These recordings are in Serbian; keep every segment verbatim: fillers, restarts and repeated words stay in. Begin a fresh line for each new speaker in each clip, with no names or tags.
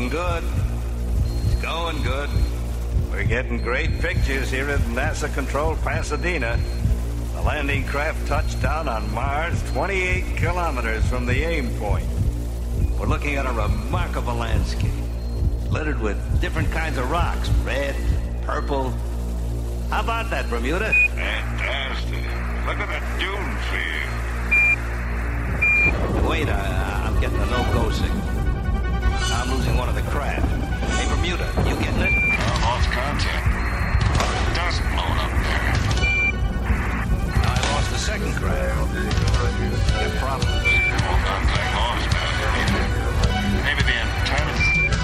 looking good. It's going good. We're getting great pictures here at NASA Control Pasadena. The landing craft touched down on Mars twenty-eight kilometers from the aim point. We're looking at a remarkable landscape, littered with different kinds of rocks, red, purple. How about that, Bermuda?
Fantastic. Look at the dune field.
Wait, I, I'm getting a no-go signal. I'm losing one of the craft. Hey, Bermuda, you getting it?
I lost contact. Dust blown up there.
I lost the second craft. Your problems.
Well, contact lost, man. Maybe the antennas.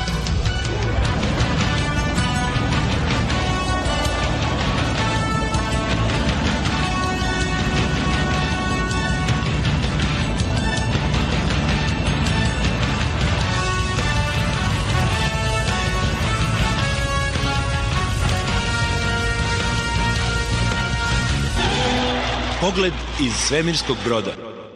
Pogled iz svemirskog broda.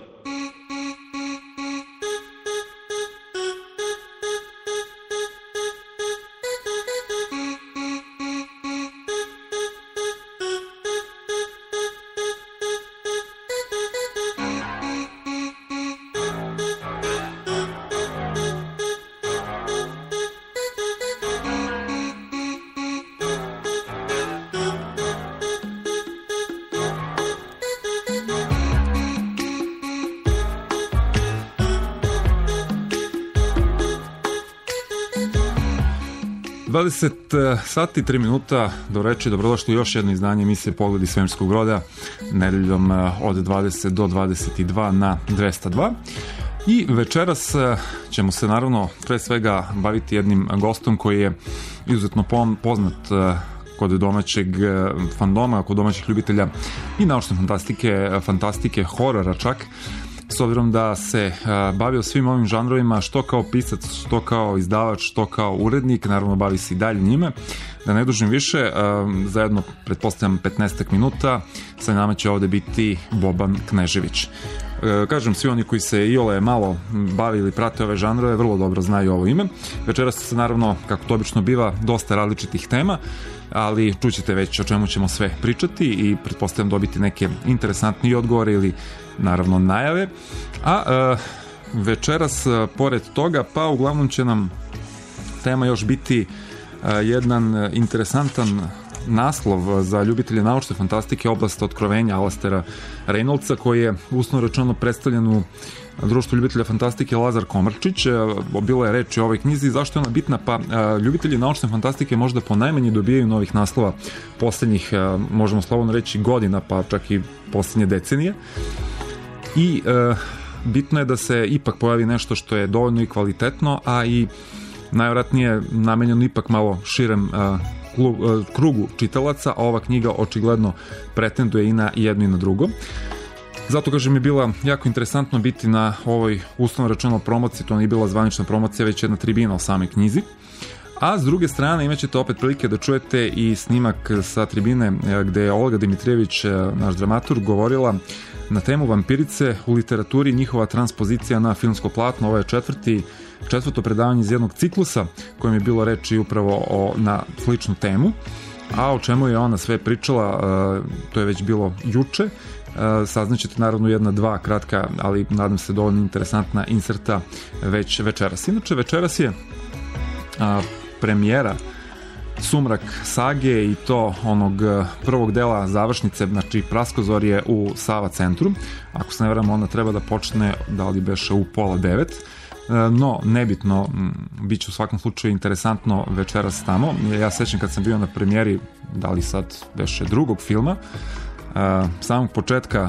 dvadeset sati i tri minuta do reči, dobrodošli u još jedno izdanje emisije Pogled iz svemirskog broda, nedeljom od dvadeset do dvadeset dva na dvesta dva. I večeras ćemo se naravno pre svega baviti jednim gostom koji je izuzetno poznat kod domaćeg fandoma, kod domaćih ljubitelja i naučne fantastike, fantastike, horora čak, s obzirom da se uh, bavio svim ovim žanrovima, što kao pisac, što kao izdavač, što kao urednik, naravno bavi se i dalje njime. Da ne dužim više, uh, zajedno pretpostavljam petnaest minuta, sa nama će ovde biti Boban Knežević. Uh, kažem, svi oni koji se iole malo bavi ili prate ove žanrove, vrlo dobro znaju ovo ime. Večeras se naravno, kako to obično biva, dosta različitih tema, ali čućete već o čemu ćemo sve pričati i pretpostavljam dobiti neke interesantne odgovore ili naravno najave. A e, večeras pored toga, pa uglavnom će nam tema još biti e, jedan interesantan naslov za ljubitelje naučne fantastike, oblast otkrovenja Alastera Reynoldsa, koji je uslovno rečeno predstavljen u društvu ljubitelja fantastike Lazar Komarčić. Bilo je reči o ovoj knjizi. Zašto je ona bitna? Pa ljubitelji naučne fantastike možda po najmanje dobijaju novih naslova poslednjih, možemo slobodno reći, godina, pa čak i poslednje decenije. I e, bitno je da se ipak pojavi nešto što je dovoljno i kvalitetno, a i najvratnije namenjeno ipak malo širem e, krugu čitalaca, a ova knjiga očigledno pretenduje i na jedno i na drugo. Zato, kažem, je bila jako interesantno biti na ovoj uslovno rečeno promociji, to nije bila zvanična promocija, već jedna tribina o samoj knjizi. A s druge strane imat ćete opet prilike da čujete i snimak sa tribine gde je Olga Dimitrijević, naš dramaturg, govorila na temu vampirice u literaturi i njihova transpozicija na filmsko platno. Ovo je četvrti, četvrto predavanje iz jednog ciklusa kojem je bilo reči upravo o, na sličnu temu. A o čemu je ona sve pričala, to je već bilo juče. Saznaćete naravno jedna, dva kratka, ali nadam se dovoljno interesantna inserta već večeras. Inače, večeras je a, premijera Sumrak sage i to onog prvog dela završnice, znači Praskozorje u Sava centru. Ako se ne varam, ona treba da počne, da li beše u pola devet. No, nebitno, bit će u svakom slučaju interesantno večeras tamo. Ja sećam kad sam bio na premijeri, da li sad beše drugog filma, samog početka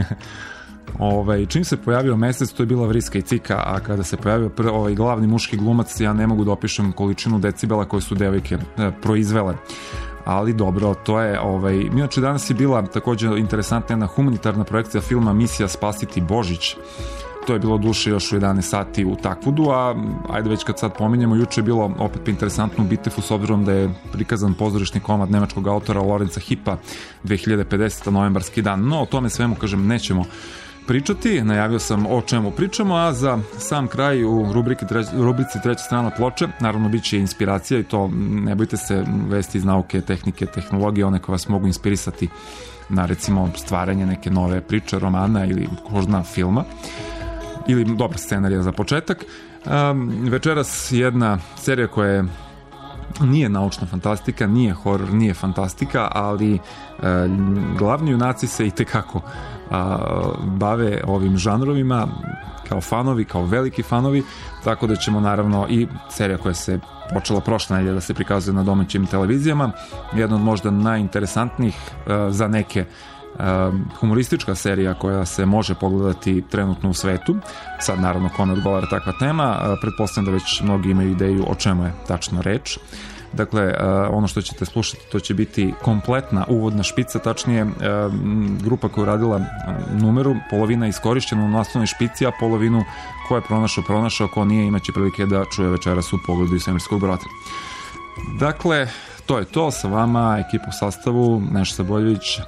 ovaj, čim se pojavio Mesec, to je bila Vriska i Cika, a kada se pojavio pr, ovaj, glavni muški glumac, ja ne mogu da opišem količinu decibela koje su devojke e, proizvele. Ali dobro, to je ovaj, inače danas je bila također interesantna jedna humanitarna projekcija filma Misija spasiti Božić. To je bilo duše još u jedanaest sati u Takvudu, a ajde već kad sad pominjemo, juče je bilo opet interesantno u Bitefu, s obzirom da je prikazan pozorišni komad nemačkog autora Lorenza Hippa dve hiljade pedesete. novembarski dan. No, o tome svemu, kažem, nećemo pričati. Najavio sam o čemu pričamo, a za sam kraj u rubriki treć, rubrici treća strana ploče, naravno bit će inspiracija i to ne bojte se, vesti iz nauke, tehnike, tehnologije, one koje vas mogu inspirisati na recimo stvaranje neke nove priče, romana ili možda filma ili dobra scenarija za početak. Um, večeras jedna serija koja je nije naučna fantastika, nije horor, nije fantastika, ali e, glavni junaci se i tekako a, bave ovim žanrovima kao fanovi, kao veliki fanovi, tako da ćemo naravno i serija koja se počela prošle nedelje da se prikazuje na domaćim televizijama, jedna od možda najinteresantnijih a, za neke a, humoristička serija koja se može pogledati trenutno u svetu. Sad naravno kome odgovara takva tema, a, pretpostavljam da već mnogi imaju ideju o čemu je tačno reč. Dakle, ono što ćete slušati to će biti kompletna uvodna špica, tačnije grupa koja je radila numeru, polovina je iskorišćena u naslovnoj špici, a polovinu ko je pronašao, pronašao, ko nije, imaće prilike da čuje večeras u Pogledu iz svemirskog broda. Dakle, to je to, sa vama ekipa u sastavu Neša Saboljević,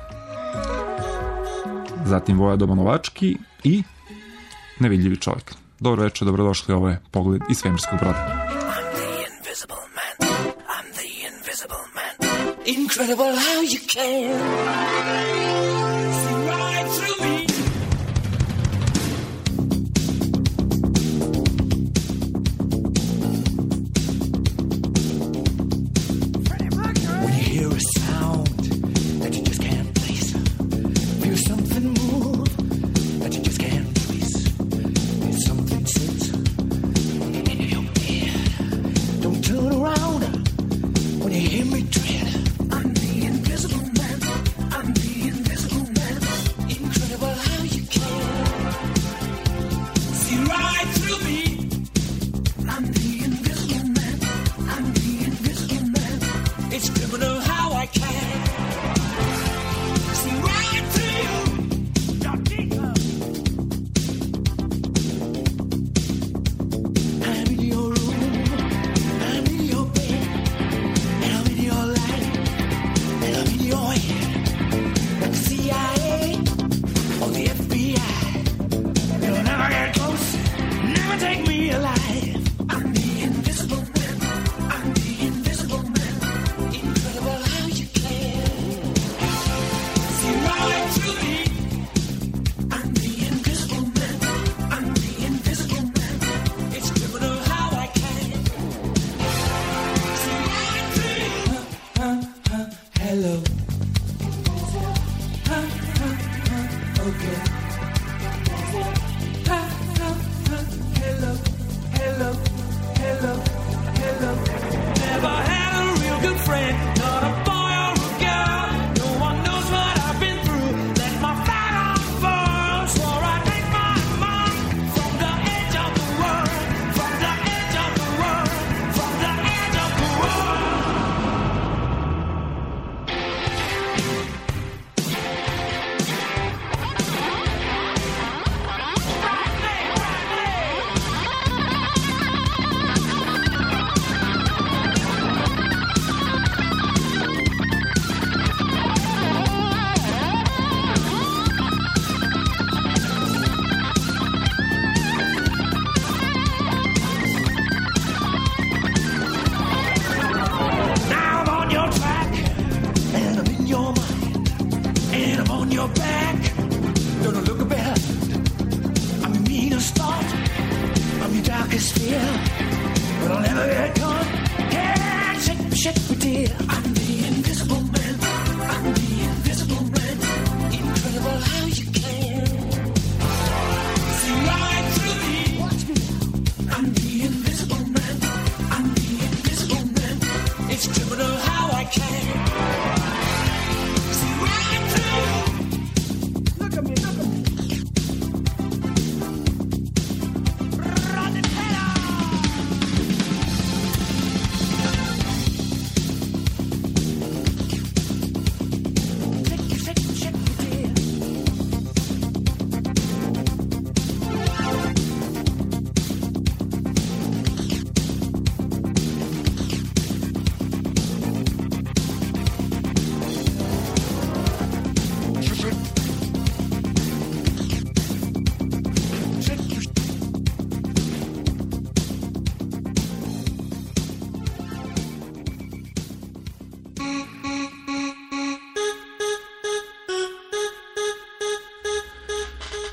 zatim Voja Dobanovački i Nevidljivi čovjek. Dobro večer, dobrodošli, ovo je Pogled iz svemirskog broda.
Incredible how you can see right through me. When you hear a sound that you just can't place, feel something move that you just can't trace, feel something sit in your head. Don't turn around when you hear me tread.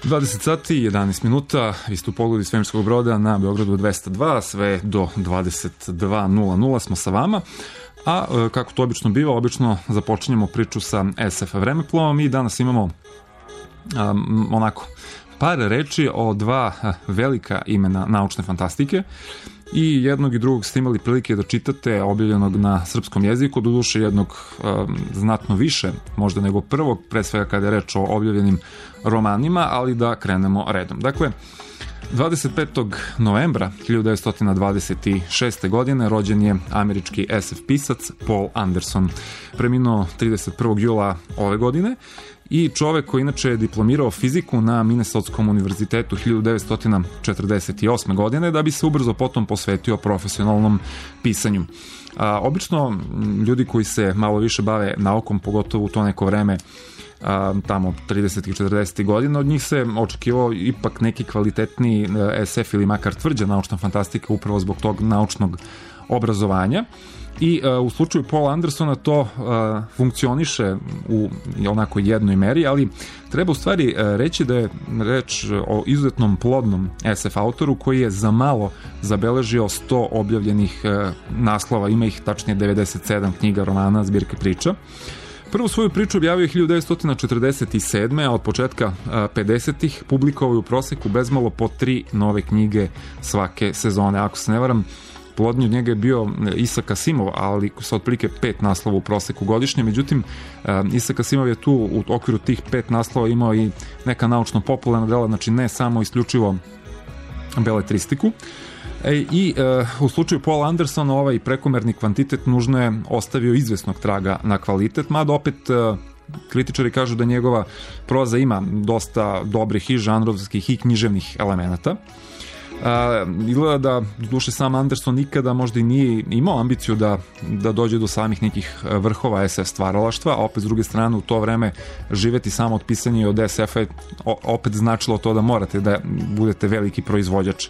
dvadeset sati i jedanaest minuta, vi ste u Pogledu svemirskog broda na Beogradu dvesta dva, sve do dvadeset dva nula nula smo sa vama. A kako to obično biva, obično započinjemo priču sa es ef vremeplovom i danas imamo um, onako par reči o dva velika imena naučne fantastike. I jednog i drugog ste imali prilike da čitate, objavljenog na srpskom jeziku, doduše jednog um, znatno više možda nego prvog, pre svega kada je reč o objavljenim romanima, ali da krenemo redom. Dakle, dvadeset petog novembra hiljadu devetsto dvadeset šeste. godine rođen je američki es ef pisac Paul Anderson. Preminuo trideset prvog jula ove godine i čovek koji inače je diplomirao fiziku na Minnesotskom univerzitetu hiljadu devetsto četrdeset osme. godine, da bi se ubrzo potom posvetio profesionalnom pisanju. A, obično ljudi koji se malo više bave naukom, pogotovo u to neko vreme, a, tamo tridesetih i četrdesetih godina, od njih se očekivao ipak neki kvalitetniji es ef ili makar tvrđa naučna fantastika upravo zbog tog naučnog obrazovanja. I uh, u slučaju Paula Andersona to uh, funkcioniše u onako jednoj meri, ali treba u stvari uh, reći da je reč o izuzetnom plodnom es ef autoru koji je za malo zabeležio sto objavljenih uh, naslova, ima ih tačnije devedeset sedam knjiga, romana, zbirke priča. Prvu svoju priču objavio je hiljadu devetsto četrdeset sedme. a od početka pedesetih publikovao je u proseku bezmalo po tri nove knjige svake sezone. Ako se ne varam, plodnji od njega je bio Isaac Asimov, ali sa otprilike pet naslova u proseku godišnje. Međutim, Isaac Asimov je tu u okviru tih pet naslova imao i neka naučno-popularna dela, znači ne samo isključivo beletristiku. E, I e, u slučaju Paula Andersona ovaj prekomerni kvantitet nužno je ostavio izvesnog traga na kvalitet, mada opet e, kritičari kažu da njegova proza ima dosta dobrih i žanrovskih i književnih elemenata. Uh, izgleda da duše sam Anderson nikada možda i nije imao ambiciju da, da dođe do samih nekih vrhova es ef stvaralaštva, a opet s druge strane u to vreme živeti samo od pisanja i od es efa je opet značilo to da morate da budete veliki proizvođač.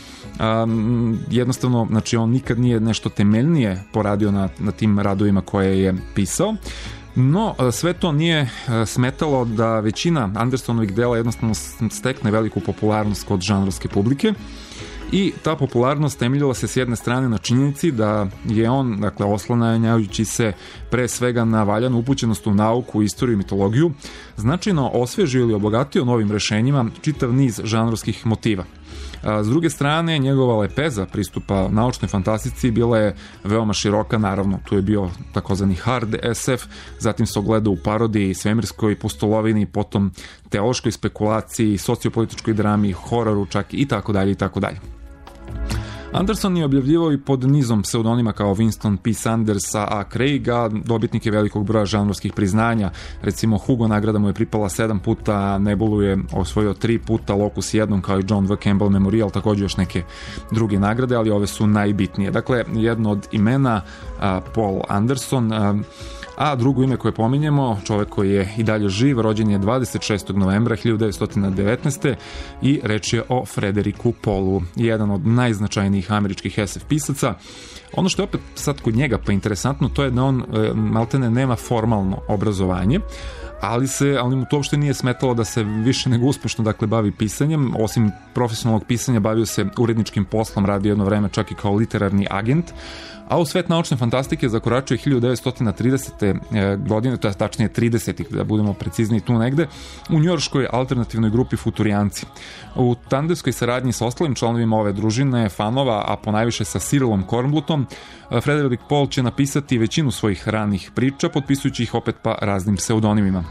Um, jednostavno, znači on nikad nije nešto temeljnije poradio na, na tim radovima koje je pisao. No, sve to nije smetalo da većina Andersonovih dela jednostavno stekne veliku popularnost kod žanrovske publike i ta popularnost temeljila se s jedne strane na činjenici da je on, dakle, oslanjajući se pre svega na valjanu upućenost u nauku, istoriju i mitologiju, značajno osvežio ili obogatio novim rešenjima čitav niz žanrovskih motiva. S druge strane, njegova lepeza pristupa naučnoj fantastici bila je veoma široka, naravno, tu je bio takozvani hard es ef, zatim se ogledao u parodiji, svemirskoj pustolovini, potom teološkoj spekulaciji, sociopolitičkoj drami, hororu čak i tako dalje i tako dalje. Anderson je objavljivao i pod nizom pseudonima kao Winston P. Sanders, A. Craig, a dobitnik je velikog broja žanrovskih priznanja. Recimo, Hugo nagrada mu je pripala sedam puta, Nebulu je osvojio tri puta, Locus jednom, kao i John V. Campbell Memorial, također još neke druge nagrade, ali ove su najbitnije. Dakle, jedno od imena, a, Paul Anderson, a, a drugo ime koje pominjemo, čovek koji je i dalje živ, rođen je dvadeset šestog novembra hiljadu devetsto devetnaeste. i reč je o Frederiku Paulu, jedan od najznačajnijih američkih es ef pisaca. Ono što je opet sad kod njega pa interesantno, to je da on e, maltene nema formalno obrazovanje, ali se, ali mu to uopšte nije smetalo da se više nego uspešno, dakle, bavi pisanjem. Osim profesionalnog pisanja bavio se uredničkim poslom, radio jedno vreme čak i kao literarni agent, a u svet naučne fantastike zakoračio je hiljadu devetsto tridesete. godine, to je tačnije tridesetih, da budemo precizniji tu negde, u njujorškoj alternativnoj grupi Futurijanci. U tandemskoj saradnji sa ostalim članovima ove družine fanova, a ponajviše sa Cyrilom Kornblutom, Frederick Paul će napisati većinu svojih ranih priča, potpisujući ih opet pa raznim pseudonimima.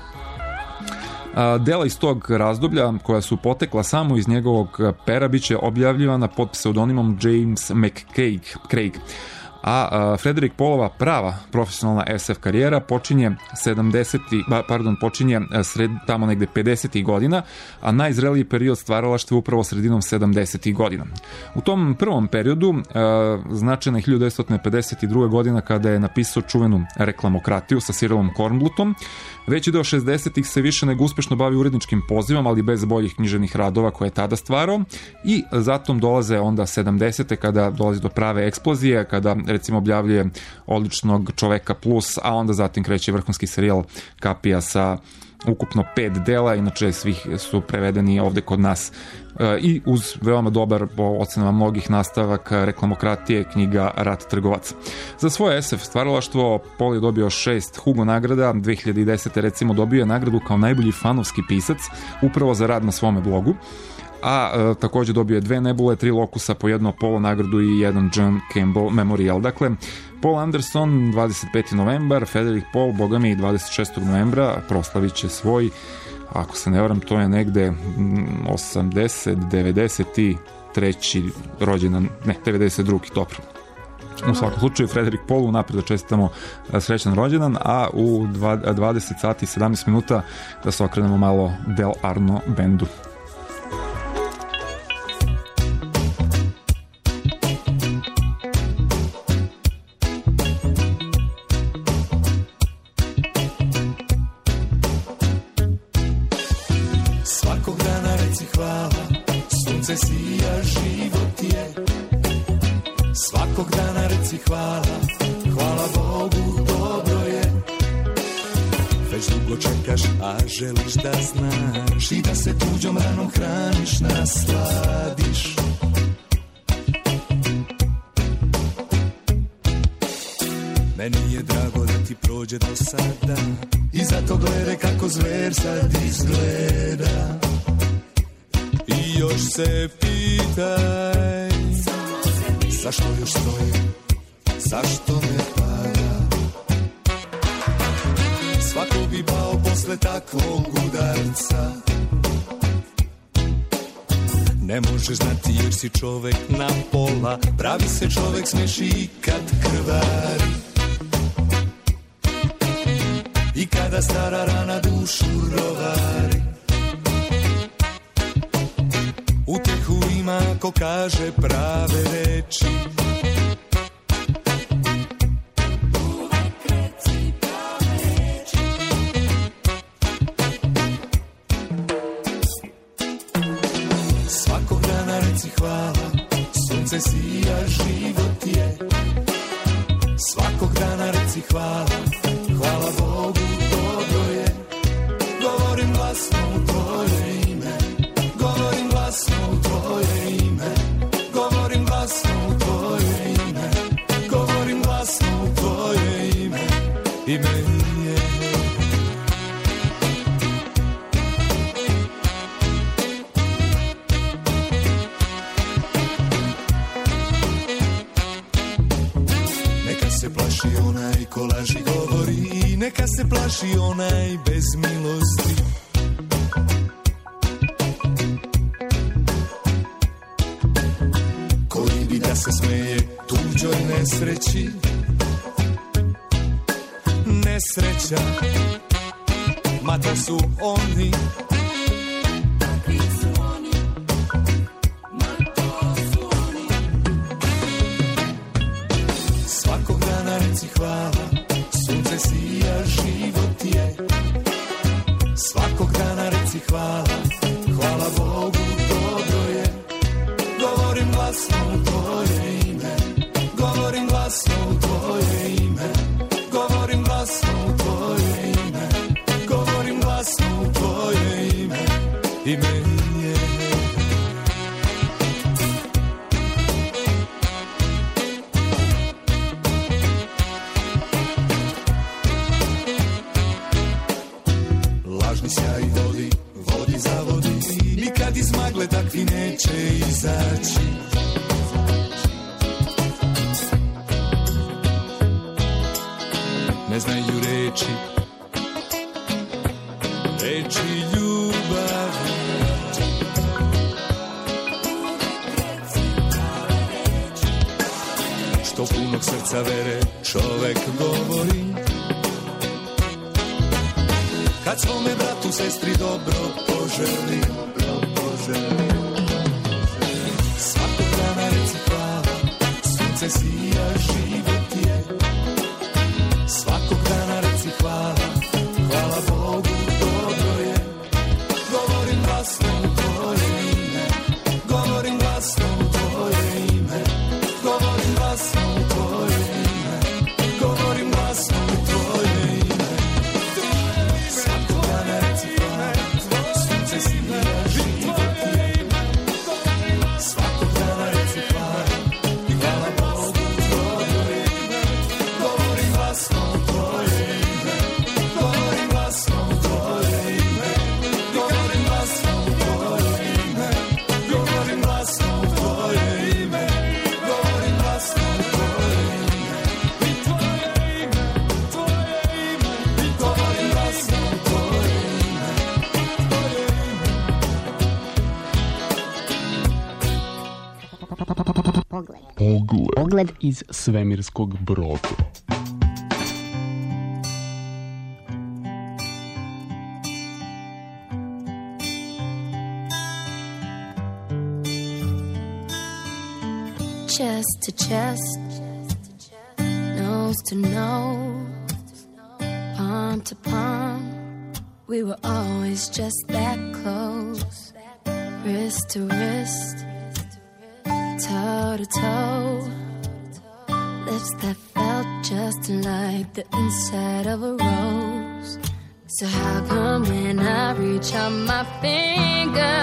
Dela iz tog razdoblja, koja su potekla samo iz njegovog pera, biće objavljivana pod pseudonimom James McCraig. A Frederick Paulova prava profesionalna es ef karijera počinje sedamdesetih, pardon, počinje sred, tamo negde pedesetih godina, a najzreliji period stvaralaštva upravo sredinom sedamdesetih godina. U tom prvom periodu, značajna je hiljadu devetsto pedeset druga. godina kada je napisao čuvenu Reklamokratiju sa Cyrilom Kornblutom. Veći deo šezdesetih se više nego uspešno bavi uredničkim pozivom, ali bez boljih književnih radova koje je tada stvarao, i zatom dolaze onda sedamdesete kada dolazi do prave eksplozije, kada recimo objavljuje Odličnog čoveka plus, a onda zatim kreće vrhunski serijal Kapija sa ukupno pet dela, inače svih su prevedeni ovde kod nas i uz veoma dobar, po ocenama mnogih, nastavak Reklamokratije, knjiga Rat trgovaca. Za svoje es ef stvaralaštvo Paul je dobio šest Hugo nagrada, dve hiljade desete. recimo dobio je nagradu kao najbolji fanovski pisac upravo za rad na svome blogu, a e, takođe dobio je dve Nebule, tri Locusa, po jednu Apollo nagradu i jedan John Campbell Memorial. Dakle, Paul Anderson, dvadeset peti novembar, Frederick Paul, boga mi, dvadeset šestog novembra, proslavit će svoj, ako se ne varam, to je negde osamdeset, devedeset treći rođendan, ne, devedeset drugi, dobro. U svakom slučaju, Frederick Paul, napred da čestitamo srećan rođendan, a u dvadeset sati i sedamnaest minuta da se okrenemo malo Del Arno bendu.
Svakog dana reci hvala, hvala Bogu, dobro je. Već dugo čekaš, a želiš da znaš i da se tuđom ranom hraniš, nasladiš. Meni je drago da ti prođe do sada i zato gledaj kako zver sad izgleda. I još se pitaj zašto još stojim, zašto ne pada. Svako bi pao posle takvog udarca. Ne možeš znati jer si čovek na pola, pravi se čovek smeši i kad krvari. I kada stara rana dušu rovari. Utehu ima ko kaže prave reči. Uvek reci prave reči. Svakog dana reci hvala, sunce sija, život je. Svakog dana reci hvala, hvala Bogu, dobro je. Govorim glasno u tvoje ime, govorim glasno u tvoje ime, govorim glasno u tvoje ime, govorim glasno u tvoje ime, ime je. Neka se plaši onaj ko laži govori, neka se plaši onaj bez milosti. Koji bi da se smeje tuđoj nesreći. Nesreća, ma to su oni. Takvi su oni, ma to su oni. Svakog dana reci hvala, sunce sija, život je. Svakog dana reci hvala, hvala Bogu, dobro je. Govorim glasno u tvoje ime, govorim glasno u tvoje ime, govorim glasno u tvoje ime, govorim glasno u tvoje ime, ime je. Lažni sjaj vodi, vodi zavodi, nikad iz magle takvi neće izaći. Ne znaju reči, reči ljubavi. Što punog srca vere čovek govori. Kad svome bratu, sestri dobro poželi, dobro poželi. Svakog dana reci hvala, sunce sija, život je. Svakog dana reci hvala, hvala Bogu, dobro je. Govorim glasno u tvoje ime, govorim glasno u tvoje ime, govorim glasno u tvoje
Pogled. Pogled iz svemirskog broda.
Chest to chest, nose to nose, palm to palm, we were always just that close. Wrist to wrist, toe to toe, lips that felt just like the inside of a rose. So how come when I reach out my finger,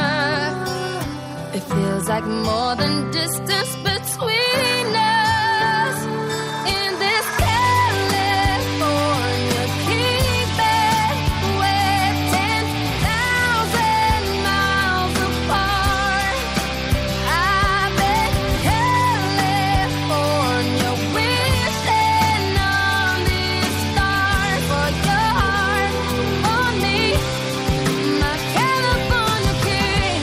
it feels like more than distance between us in this California keeping with ten thousand miles apart. I've been California wishing on these stars for your heart on me, my California king.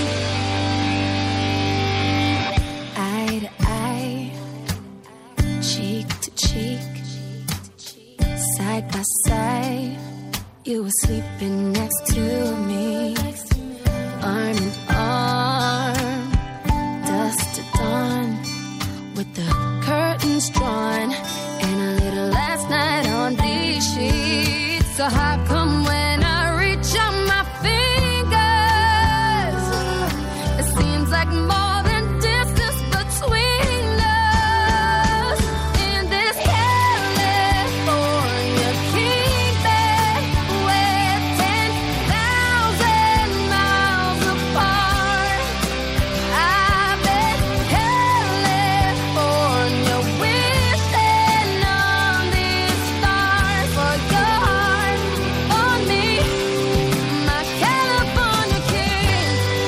Eye to eye, cheek to cheek, side by side, you were sleeping next to me, arm in arm, dusk to dawn, with the curtains drawn, and a little last night on these sheets. So how come when I reach out my fingers, it seems like more than distance between us in this California keeping with ten thousand miles apart. I've been California wishing on these stars for your heart on me, my California king.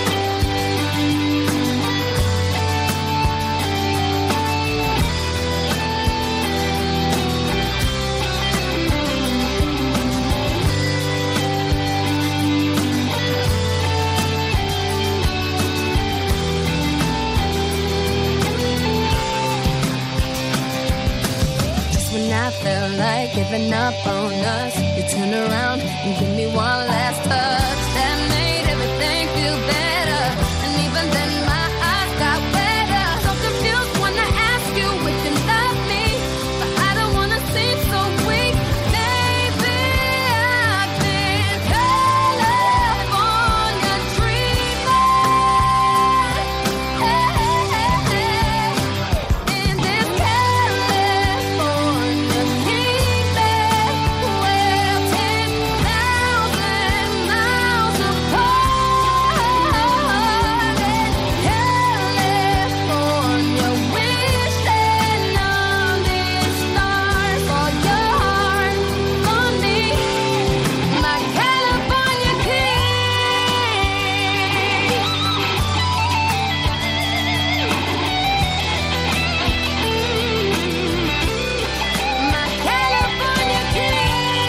Just when I felt like giving up on us, you turn around and give me one last touch that made everything feel better. And even then my eyes got wetter. So confused when I ask you if you love me, but I don't wanna seem so weak. Maybe I've been California dreaming in this California keeping with ten thousand miles apart. California wishing on these stars for your heart on me, my California king. My California king.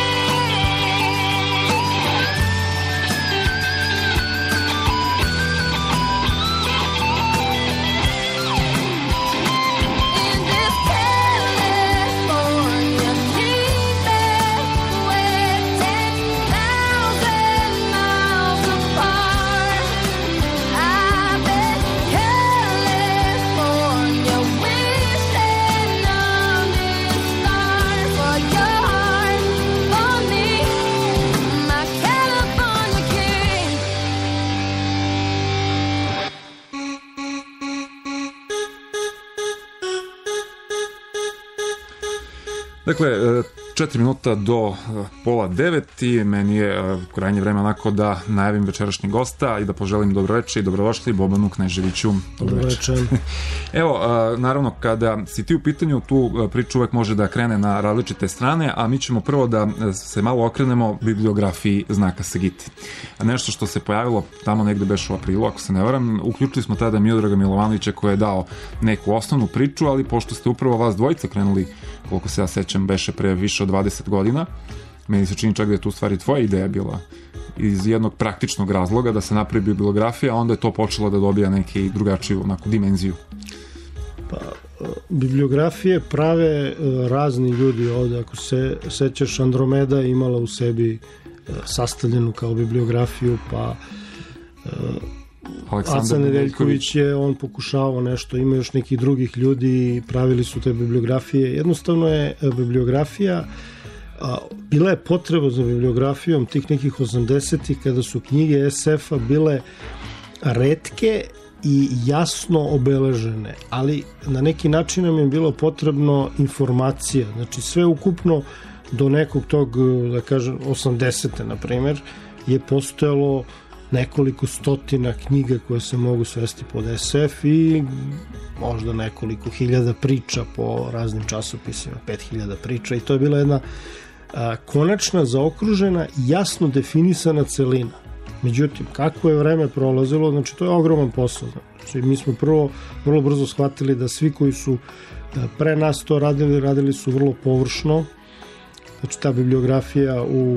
In this California keeping with ten thousand miles apart. I've been California wishing on these stars for your heart on me, my California king.
Dakle, e, četiri minuta do e, pola devet i meni je e, krajnje vreme onako da najavim večerašnjeg gosta i da poželim dobroveče i dobrodošli Bobanu Kneževiću. Dobroveče. Evo, e, naravno, kada si ti u pitanju, tu e, priča uvek može da krene na različite strane, a mi ćemo prvo da e, se malo okrenemo bibliografiji Znaka Sagiti. Nešto što se pojavilo tamo negde beš u aprilu, ako se ne varam, uključili smo tada Miodraga Milovanovića koji je dao neku osnovnu priču, ali pošto ste upravo vas dvojica krenuli, koliko se ja sećam, beše pre više od dvadeset godina, meni se čini čak da je tu stvari tvoja ideja bila iz jednog praktičnog razloga da se napravi bibliografija, a onda je to počelo da dobija neki drugačiju onako dimenziju.
Pa, bibliografije prave uh, razni ljudi ovde. Ako se sećaš, Andromeda je imala u sebi uh, sastavljenu kao bibliografiju, pa uh, Aca Nedeljković je on pokušavao nešto, ima još nekih drugih ljudi, pravili su te bibliografije. Jednostavno je bibliografija, a, bila je potreba za bibliografijom tih nekih osamdesetih kada su knjige es efa bile retke i jasno obeležene, ali na neki način nam je bilo potrebno informacija, znači sve ukupno do nekog tog, da kažem, osamdesete na primer, je postojalo nekoliko stotina knjiga koje se mogu svesti pod es ef i možda nekoliko hiljada priča po raznim časopisima, pet hiljada priča, i to je bila jedna a, konačna, zaokružena, jasno definisana celina. Međutim, kako je vreme prolazilo, znači to je ogroman posao. Znači, mi smo prvo vrlo brzo shvatili da svi koji su pre nas to radili, radili su vrlo površno. Znači, ta bibliografija u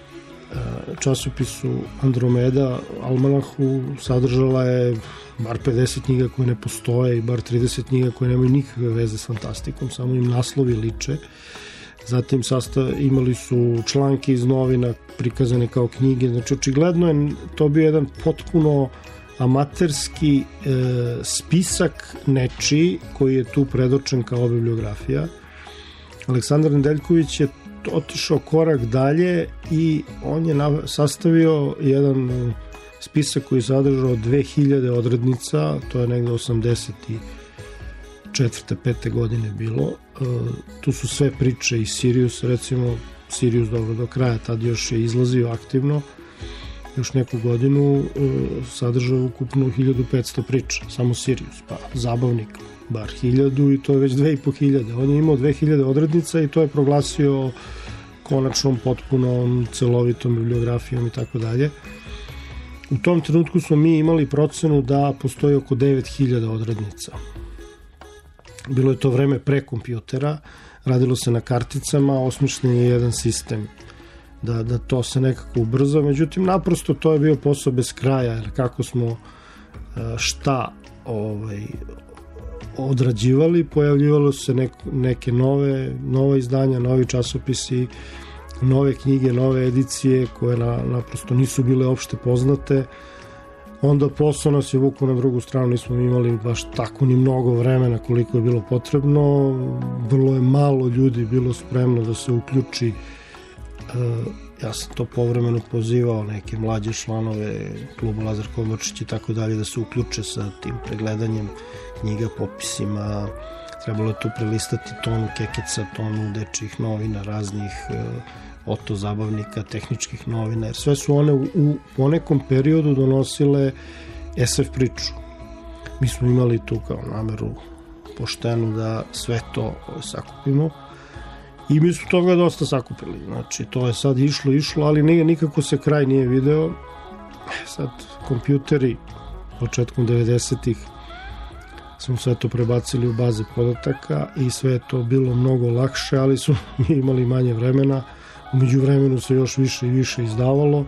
časopisu Andromeda, Almanahu, sadržala je bar pedeset knjiga koje ne postoje i bar trideset knjiga koje nemaju nikakve veze s fantastikom, samo im naslovi liče. Zatim sastav, imali su članke iz novina prikazane kao knjige, znači očigledno je to bio jedan potpuno amaterski e, spisak nečiji koji je tu predočen kao bibliografija. Aleksandar Nedeljković je otišao korak dalje i on je sastavio jedan spisak koji je sadržao dve hiljade odrednica, to je negde osamdeset četvrte pete godine bilo. Tu su sve priče iz Sirius, recimo Sirius dobro do kraja, tad još je izlazio aktivno, još neku godinu sadržao ukupno hiljadu petsto priča, samo Sirius, pa Zabavnik bar hiljadu i to je već dve i po hiljade. On je imao dve hiljade odrednica i to je proglasio konačnom, potpunom, celovitom bibliografijom i tako dalje. U tom trenutku smo mi imali procenu da postoji oko devet hiljada odrednica. Bilo je to vreme pre kompjutera, radilo se na karticama, osmišljen je jedan sistem da, da to se nekako ubrza, međutim naprosto to je bio posao bez kraja, jer kako smo šta ovaj, odrađivali, pojavljivalo se nek, neke nove, nove izdanja, novi časopisi, nove knjige, nove edicije koje na, naprosto nisu bile opšte poznate. Onda posao nas je vukao na drugu stranu, nismo imali baš tako ni mnogo vremena koliko je bilo potrebno, vrlo je malo ljudi bilo spremno da se uključi. Ja sam to povremeno pozivao neke mlađe članove kluba Lazar Kovačić i tako dalje da se uključe sa tim pregledanjem knjiga, popisima. Trebalo je tu prelistati tonu kekeca, tonu dečjih novina, raznih Oto Zabavnika, tehničkih novina, jer sve su one u, u ponekom periodu donosile es ef priču. Mi smo imali tu kao nameru poštenu da sve to sakupimo i mi smo toga dosta sakupili. Znači, to je sad išlo, išlo, ali nije, nikako se kraj nije video. Sad, kompjuteri početkom devedesetih smo sve to prebacili u baze podataka i sve je to bilo mnogo lakše, ali su mi imali manje vremena. Umeđu vremenu se još više i više izdavalo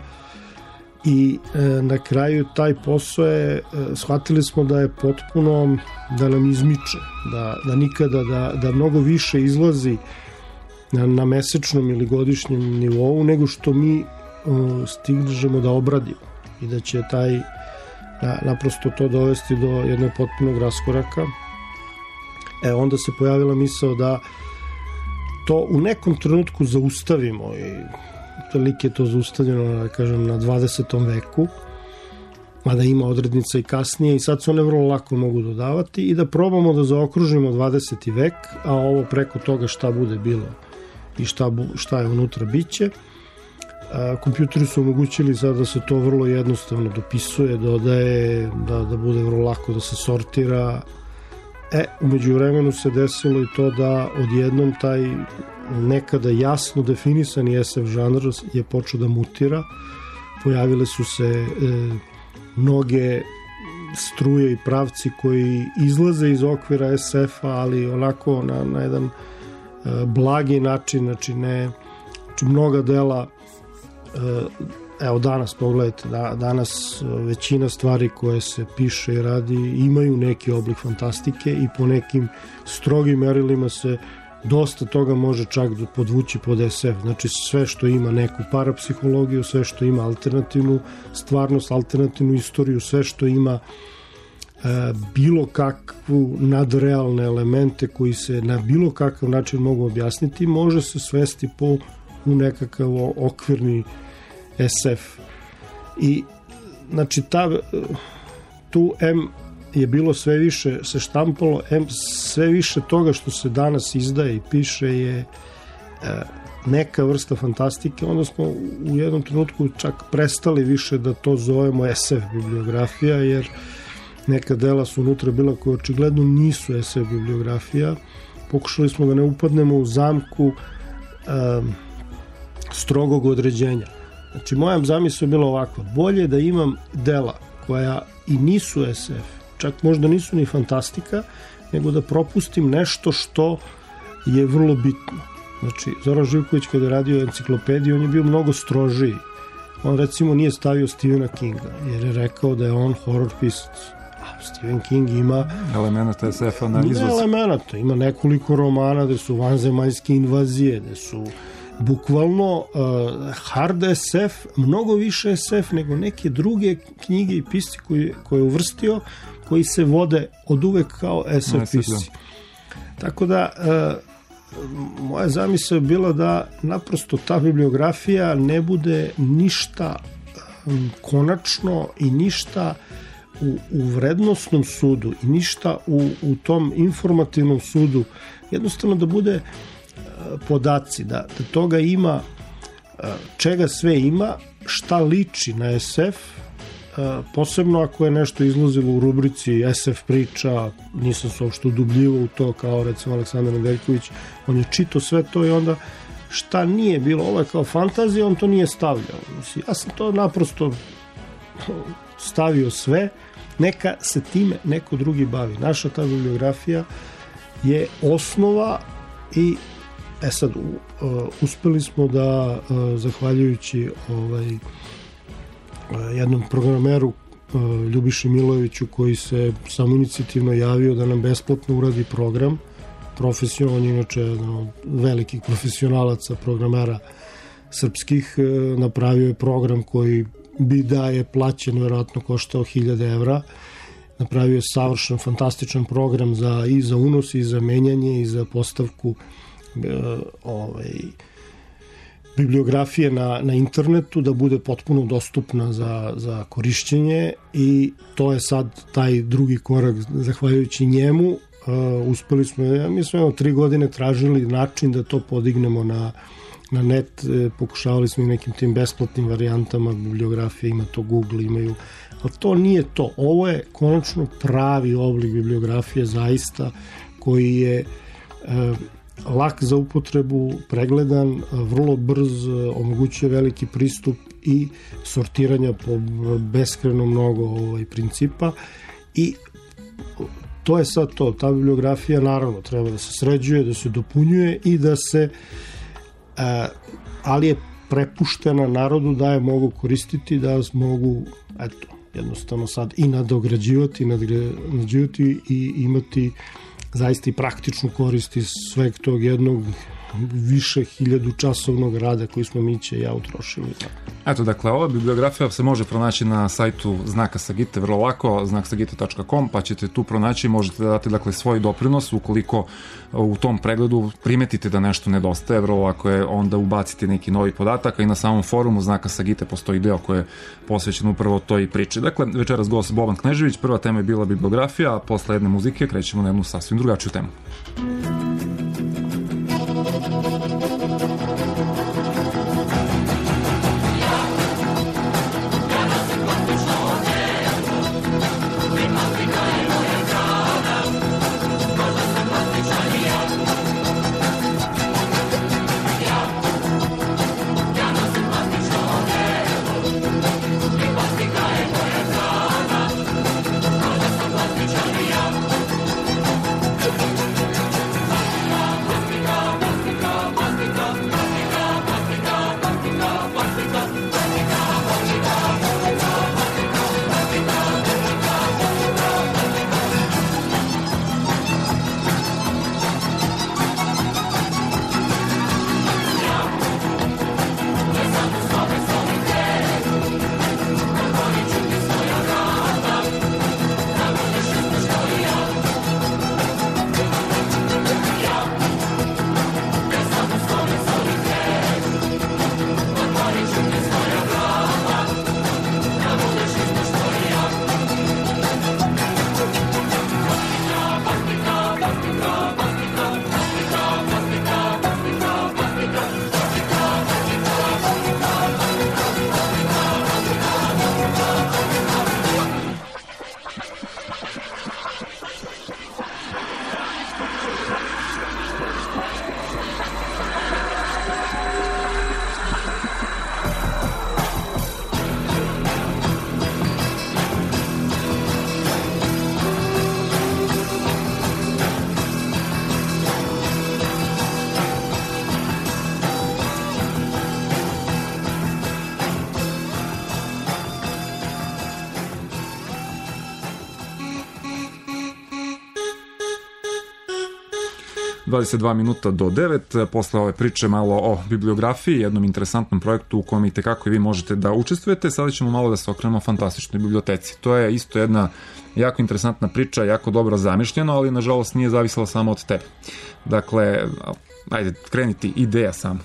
i e, na kraju taj posao je, e, shvatili smo da je potpuno, da nam izmiče, da, da nikada, da, da mnogo više izlazi na, na mesečnom ili godišnjem nivou nego što mi e, stižemo da obradimo i da će taj na, naprosto to dovesti do jednog potpunog raskoraka. E, onda se pojavila misao da to u nekom trenutku zaustavimo i otprilike je to zaustavljeno, da kažem, na dvadesetom veku, mada ima odrednica i kasnije i sad se one vrlo lako mogu dodavati i da probamo da zaokružimo dvadeseti vek, a ovo preko toga šta bude bilo i šta, šta je unutra biće. A, kompjuteri su omogućili sad da se to vrlo jednostavno dopisuje, dodaje, da, da bude vrlo lako da se sortira. E, umeđu vremenu se desilo i to da odjednom taj nekada jasno definisani es ef žanr je počeo da mutira. Pojavile su se e, mnoge struje i pravci koji izlaze iz okvira es efa, ali onako na, na jedan e, blagi način, znači ne, znači mnoga dela e, evo danas, pogledajte, da, danas većina stvari koje se piše i radi imaju neki oblik fantastike i po nekim strogim merilima se dosta toga može čak podvući pod es ef. Znači sve što ima neku parapsihologiju, sve što ima alternativnu stvarnost, alternativnu istoriju, sve što ima e, bilo kakvu nadrealne elemente koji se na bilo kakav način mogu objasniti, može se svesti po u nekakav okvirni es ef. I znači ta, tu M je bilo sve više se štampalo, M sve više toga što se danas izdaje i piše je e, neka vrsta fantastike. Onda smo u jednom trenutku čak prestali više da to zovemo es ef bibliografija, jer neka dela su unutra bila koje očigledno nisu es ef bibliografija. Pokušali smo da ne upadnemo u zamku e, strogog određenja. Znači, moja zamisao je bila ovakva. Bolje da imam dela koja i nisu es ef, čak možda nisu ni fantastika, nego da propustim nešto što je vrlo bitno. Znači, Zoran Živković kada je radio enciklopediju, on je bio mnogo strožiji. On recimo nije stavio Stephena Kinga, jer je rekao da je on horror pisac. A Stephen King ima
elemenata es efa na izvoz.
Ne elemenata, ima nekoliko romana gde su vanzemaljske invazije, gde su bukvalno uh, hard es ef, mnogo više es ef nego neke druge knjige i pisci koje, koje je uvrstio, koji se vode od uvek kao es ef pisci. Tako da uh, moja zamisla je bila da naprosto ta bibliografija ne bude ništa um, konačno i ništa u, u vrednostnom sudu i ništa u, u tom informativnom sudu, jednostavno da bude podaci, da, da toga ima, čega sve ima, šta liči na es ef, posebno ako je nešto izlazilo u rubrici es ef priča, nisam se uopšte udubljivao u to kao recimo Aleksandar Nedeljković, on je čitao sve to i onda šta nije bilo, ovo je kao fantazija, on to nije stavljao. Ja sam to naprosto stavio sve, neka se time neko drugi bavi. Naša ta bibliografija je osnova i E sad, uh, uspeli smo da, uh, zahvaljujući ovaj, uh, jednom programeru uh, Ljubiši Milojeviću, koji se samoinicijativno javio da nam besplatno uradi program, profesionalno, on je inače jedan od velikih profesionalaca programera srpskih, uh, napravio je program koji bi da je plaćen, verovatno koštao hiljade evra, napravio je savršen, fantastičan program za, i za unos, i za menjanje, i za postavku ovaj, bibliografije na, na internetu, da bude potpuno dostupna za, za korišćenje, i to je sad taj drugi korak. Zahvaljujući njemu uh, uspeli smo, ja, mi smo evo, tri godine tražili način da to podignemo na, na net, e, pokušavali smo i nekim tim besplatnim varijantama bibliografije, ima to Google, imaju, ali to nije to. Ovo je konačno pravi oblik bibliografije, zaista, koji je uh, lak za upotrebu, pregledan, vrlo brz, omogućuje veliki pristup i sortiranja po beskrajno mnogo ovaj, principa, i to je sad to. Ta bibliografija naravno treba da se sređuje, da se dopunjuje i da se e, ali je prepuštena narodu da je mogu koristiti, da mogu eto, jednostavno sad i nadograđivati, nadgrađivati i imati zaista i praktičnu korist iz sveg tog jednog više hiljadu časovnog rada koji smo mi će ja utrošili.
Eto, dakle, ova bibliografija se može pronaći na sajtu Znaka Sagite, vrlo lako, znak sagite tačka com, pa ćete tu pronaći, možete da date, dakle, svoj doprinos, ukoliko u tom pregledu primetite da nešto nedostaje, vrlo lako je onda ubaciti neki novi podatak, a i na samom forumu Znaka Sagite postoji deo koji je posvećen upravo toj priči. Dakle, večeras gost Boban Knežević, prva tema je bila bibliografija, a posle jedne muzike krećemo na jednu sasvim drugačiju temu. dvadeset dva minuta do devet. Posle ove priče malo o bibliografiji, jednom interesantnom projektu u kojem i tekako i vi možete da učestvujete. Sada ćemo malo da se okrenemo fantastičnoj biblioteci. To je isto jedna jako interesantna priča, jako dobro zamišljena, ali nažalost nije zavisila samo od tebe. Dakle, ajde, kreniti ideja samo.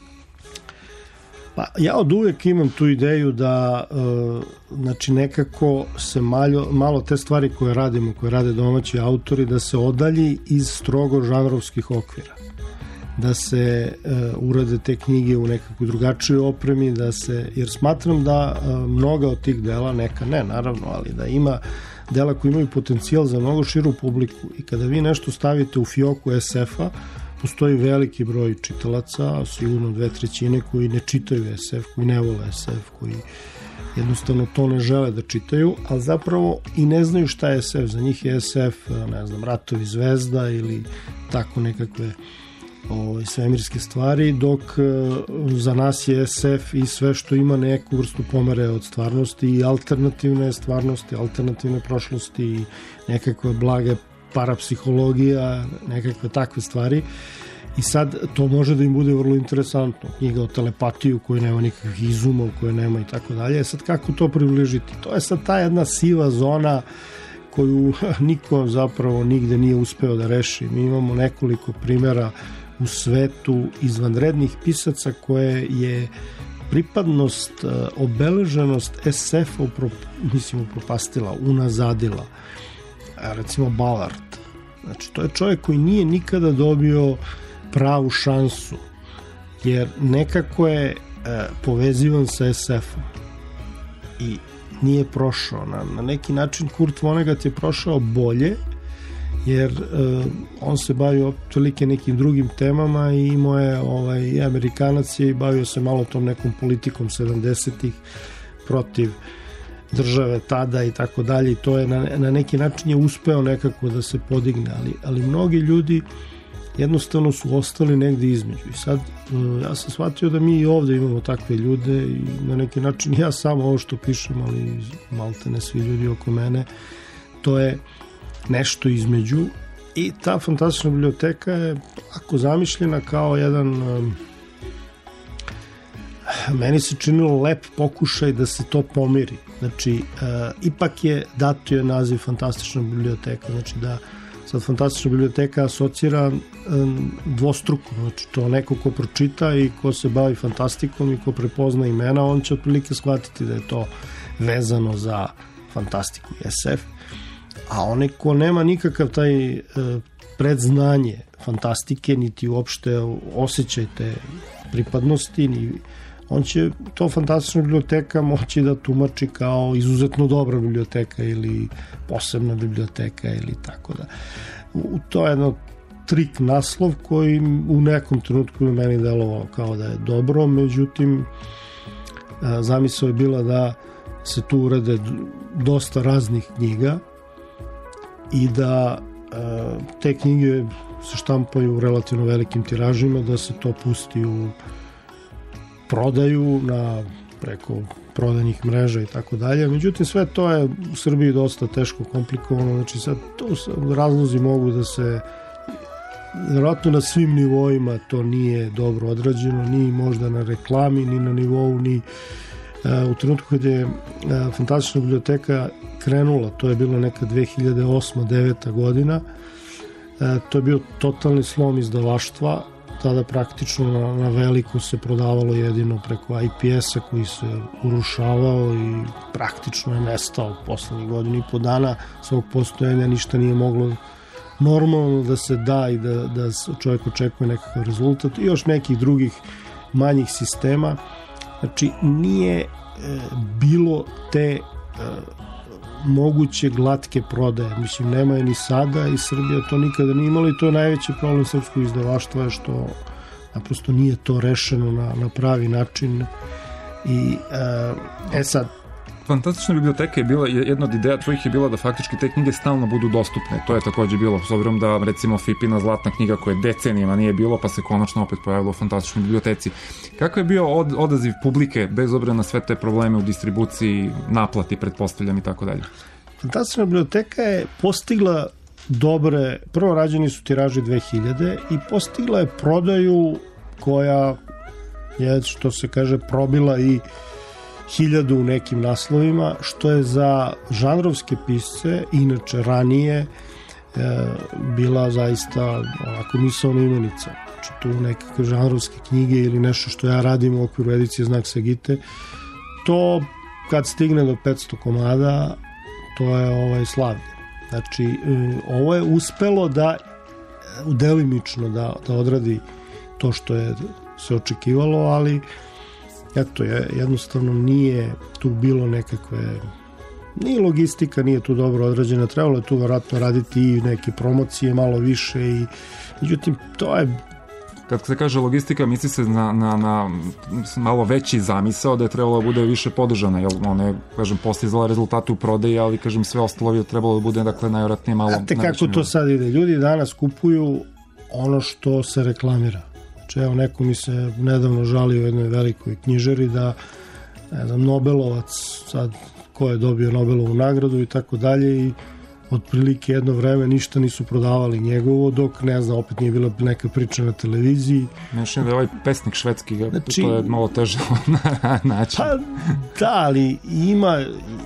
Pa ja od uvek imam tu ideju da e, znači nekako se malo, malo te stvari koje radimo, koje rade domaći autori, da se odalji iz strogo žanrovskih okvira. Da se e, urade te knjige u nekakvoj drugačijoj opremi, da se, jer smatram da e, mnoga od tih dela, neka ne naravno, ali da ima dela koji imaju potencijal za mnogo širu publiku i kada vi nešto stavite u fioku es efa, postoji veliki broj čitalaca, sigurno dve trećine koji ne čitaju es ef, koji ne vole es ef, koji jednostavno to ne žele da čitaju, ali zapravo i ne znaju šta je es ef. Za njih je es ef, ne znam, Ratovi zvezda ili tako nekakve ovaj, svemirske stvari, dok za nas je es ef i sve što ima neku vrstu pomere od stvarnosti i alternativne stvarnosti, alternativne prošlosti i nekakve blage parapsihologija, nekakve takve stvari. I sad to može da im bude vrlo interesantno. Knjiga o telepatiji u kojoj nema nikakvih izuma, u kojoj nema i tako dalje. Sad kako to približiti? To je sad ta jedna siva zona koju niko zapravo nigde nije uspeo da reši. Mi imamo nekoliko primjera u svetu izvanrednih pisaca koje je pripadnost, obeleženost es efa mislim upropastila, unazadila. Recimo Ballard. Znači, to je čovjek koji nije nikada dobio pravu šansu, jer nekako je e, povezivan sa es efom i nije prošao. Na, na neki način Kurt Vonnegut je prošao bolje, jer e, on se bavio otprilike nekim drugim temama i imao je, ovaj, Amerikanac je i bavio se malo tom nekom politikom sedamdesetih protiv države tada i tako dalje i to je na, na neki način je uspeo nekako da se podigne, ali, ali mnogi ljudi jednostavno su ostali negde između i sad ja sam shvatio da mi i ovde imamo takve ljude i na neki način ja samo ovo što pišem, ali malte ne svi ljudi oko mene, to je nešto između i ta fantastična biblioteka je ako zamišljena kao jedan meni se činilo lep pokušaj da se to pomiri. Znači, e, ipak je dato je naziv fantastična biblioteka. Znači da sad fantastična biblioteka asocira e, dvostruko. Znači to neko ko pročita i ko se bavi fantastikom i ko prepozna imena, on će otprilike shvatiti da je to vezano za fantastiku i es ef. A onaj ko nema nikakav taj e, predznanje fantastike, niti uopšte osjećaj te pripadnosti, ni on će to fantastična biblioteka moći da tumači kao izuzetno dobra biblioteka ili posebna biblioteka ili tako da. U, to je jedno trik naslov koji u nekom trenutku je meni delovao kao da je dobro, međutim zamisao je bila da se tu urede dosta raznih knjiga i da te knjige se štampaju u relativno velikim tiražima, da se to pusti u prodaju na preko prodajnih mreža i tako dalje. Međutim, sve to je u Srbiji dosta teško komplikovano. Znači, sad to razlozi mogu da se vjerojatno na svim nivoima to nije dobro odrađeno, ni možda na reklami, ni na nivou, ni uh, u trenutku kad je uh, fantastična biblioteka krenula, to je bilo neka dve hiljade osma deveta godina, uh, to je bio totalni slom izdavaštva. Tada praktično na, na veliko se prodavalo jedino preko i pe es-a koji se urušavao i praktično je nestao poslednjih godina i po dana svog postojanja, ništa nije moglo normalno da se da i da, da čovjek očekuje nekakav rezultat i još nekih drugih manjih sistema. Znači nije e, bilo te e, moguće glatke prodaje. Mislim, nema je ni sada i Srbija to nikada nije imala i to je najveći problem srpskog izdavaštva je što naprosto nije to rešeno na, na pravi način i e, e sad
Fantastična biblioteka je bila, jedna od ideja tvojih je bila da faktički te knjige stalno budu dostupne. To je takođe bilo, s obzirom da recimo Fipina zlatna knjiga koja decenijama nije bilo, pa se konačno opet pojavilo u Fantastičnoj biblioteci. Kako je bio od, odaziv publike, bez obzira na sve te probleme u distribuciji, naplati, pretpostavljam i tako dalje?
Fantastična biblioteka je postigla dobre, prvo rađeni su tiraži dve hiljade i postigla je prodaju koja je, što se kaže, probila i hiljadu u nekim naslovima, što je za žanrovske pisce, inače ranije, e, bila zaista onako misaona imenica. Znači tu nekakve žanrovske knjige ili nešto što ja radim u okviru edicije Znak Sagite, to kad stigne do petsto komada, to je ovaj slavlje. Znači, e, ovo je uspelo da delimično da, da odradi to što je se očekivalo, ali eto, je, jednostavno nije tu bilo nekakve, ni logistika nije tu dobro odrađena, trebalo je tu vjerojatno raditi i neke promocije malo više i međutim to je.
Kad se kaže logistika, misli se na, na, na malo veći zamisao da je trebalo da bude više podržana, jer ona je, kažem, postizala rezultate u prodaji, ali, kažem, sve ostalo je trebalo da bude, dakle, najvjerojatnije malo.
Znate kako to sad ide? Ljudi danas kupuju ono što se reklamira. Znači, evo, neko mi se nedavno žalio u jednoj velikoj knjižari da, ne znam, Nobelovac, sad, ko je dobio Nobelovu nagradu i tako dalje, i otprilike jedno vreme ništa nisu prodavali njegovo, dok, ne znam, opet nije bila neka priča na televiziji.
Mislim da je ovaj pesnik švedski, znači, to je malo teže na način.
Pa, da, ali ima,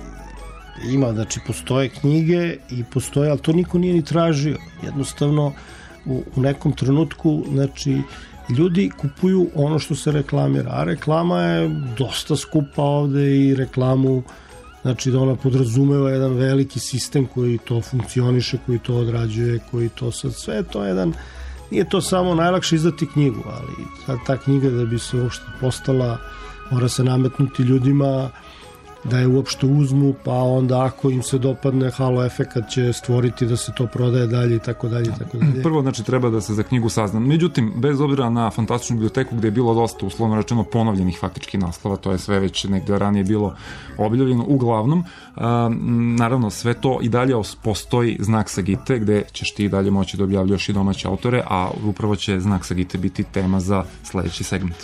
ima, znači, postoje knjige i postoje, ali to niko nije ni tražio. Jednostavno, u, u nekom trenutku, znači, ljudi kupuju ono što se reklamira, a reklama je dosta skupa ovde i reklamu, znači da ona podrazumeva jedan veliki sistem koji to funkcioniše, koji to odrađuje, koji to sad, sve to je jedan, nije to samo najlakše izdati knjigu, ali sad ta knjiga da bi se uopšte postala, mora se nametnuti ljudima da je uopšte uzmu, pa onda ako im se dopadne, halo efekat će stvoriti da se to prodaje dalje i tako dalje i tako dalje.
Prvo, znači, treba da se za knjigu sazna. Međutim, bez obzira na fantastičnu biblioteku gde je bilo dosta, uslovno rečeno, ponovljenih faktički naslova, to je sve već negde ranije bilo objavljeno, uglavnom, a, naravno, sve to i dalje postoji Znak Sagite, gde ćeš ti i dalje moći da objavljaš i domaće autore, a upravo će Znak Sagite biti tema za sledeći segment.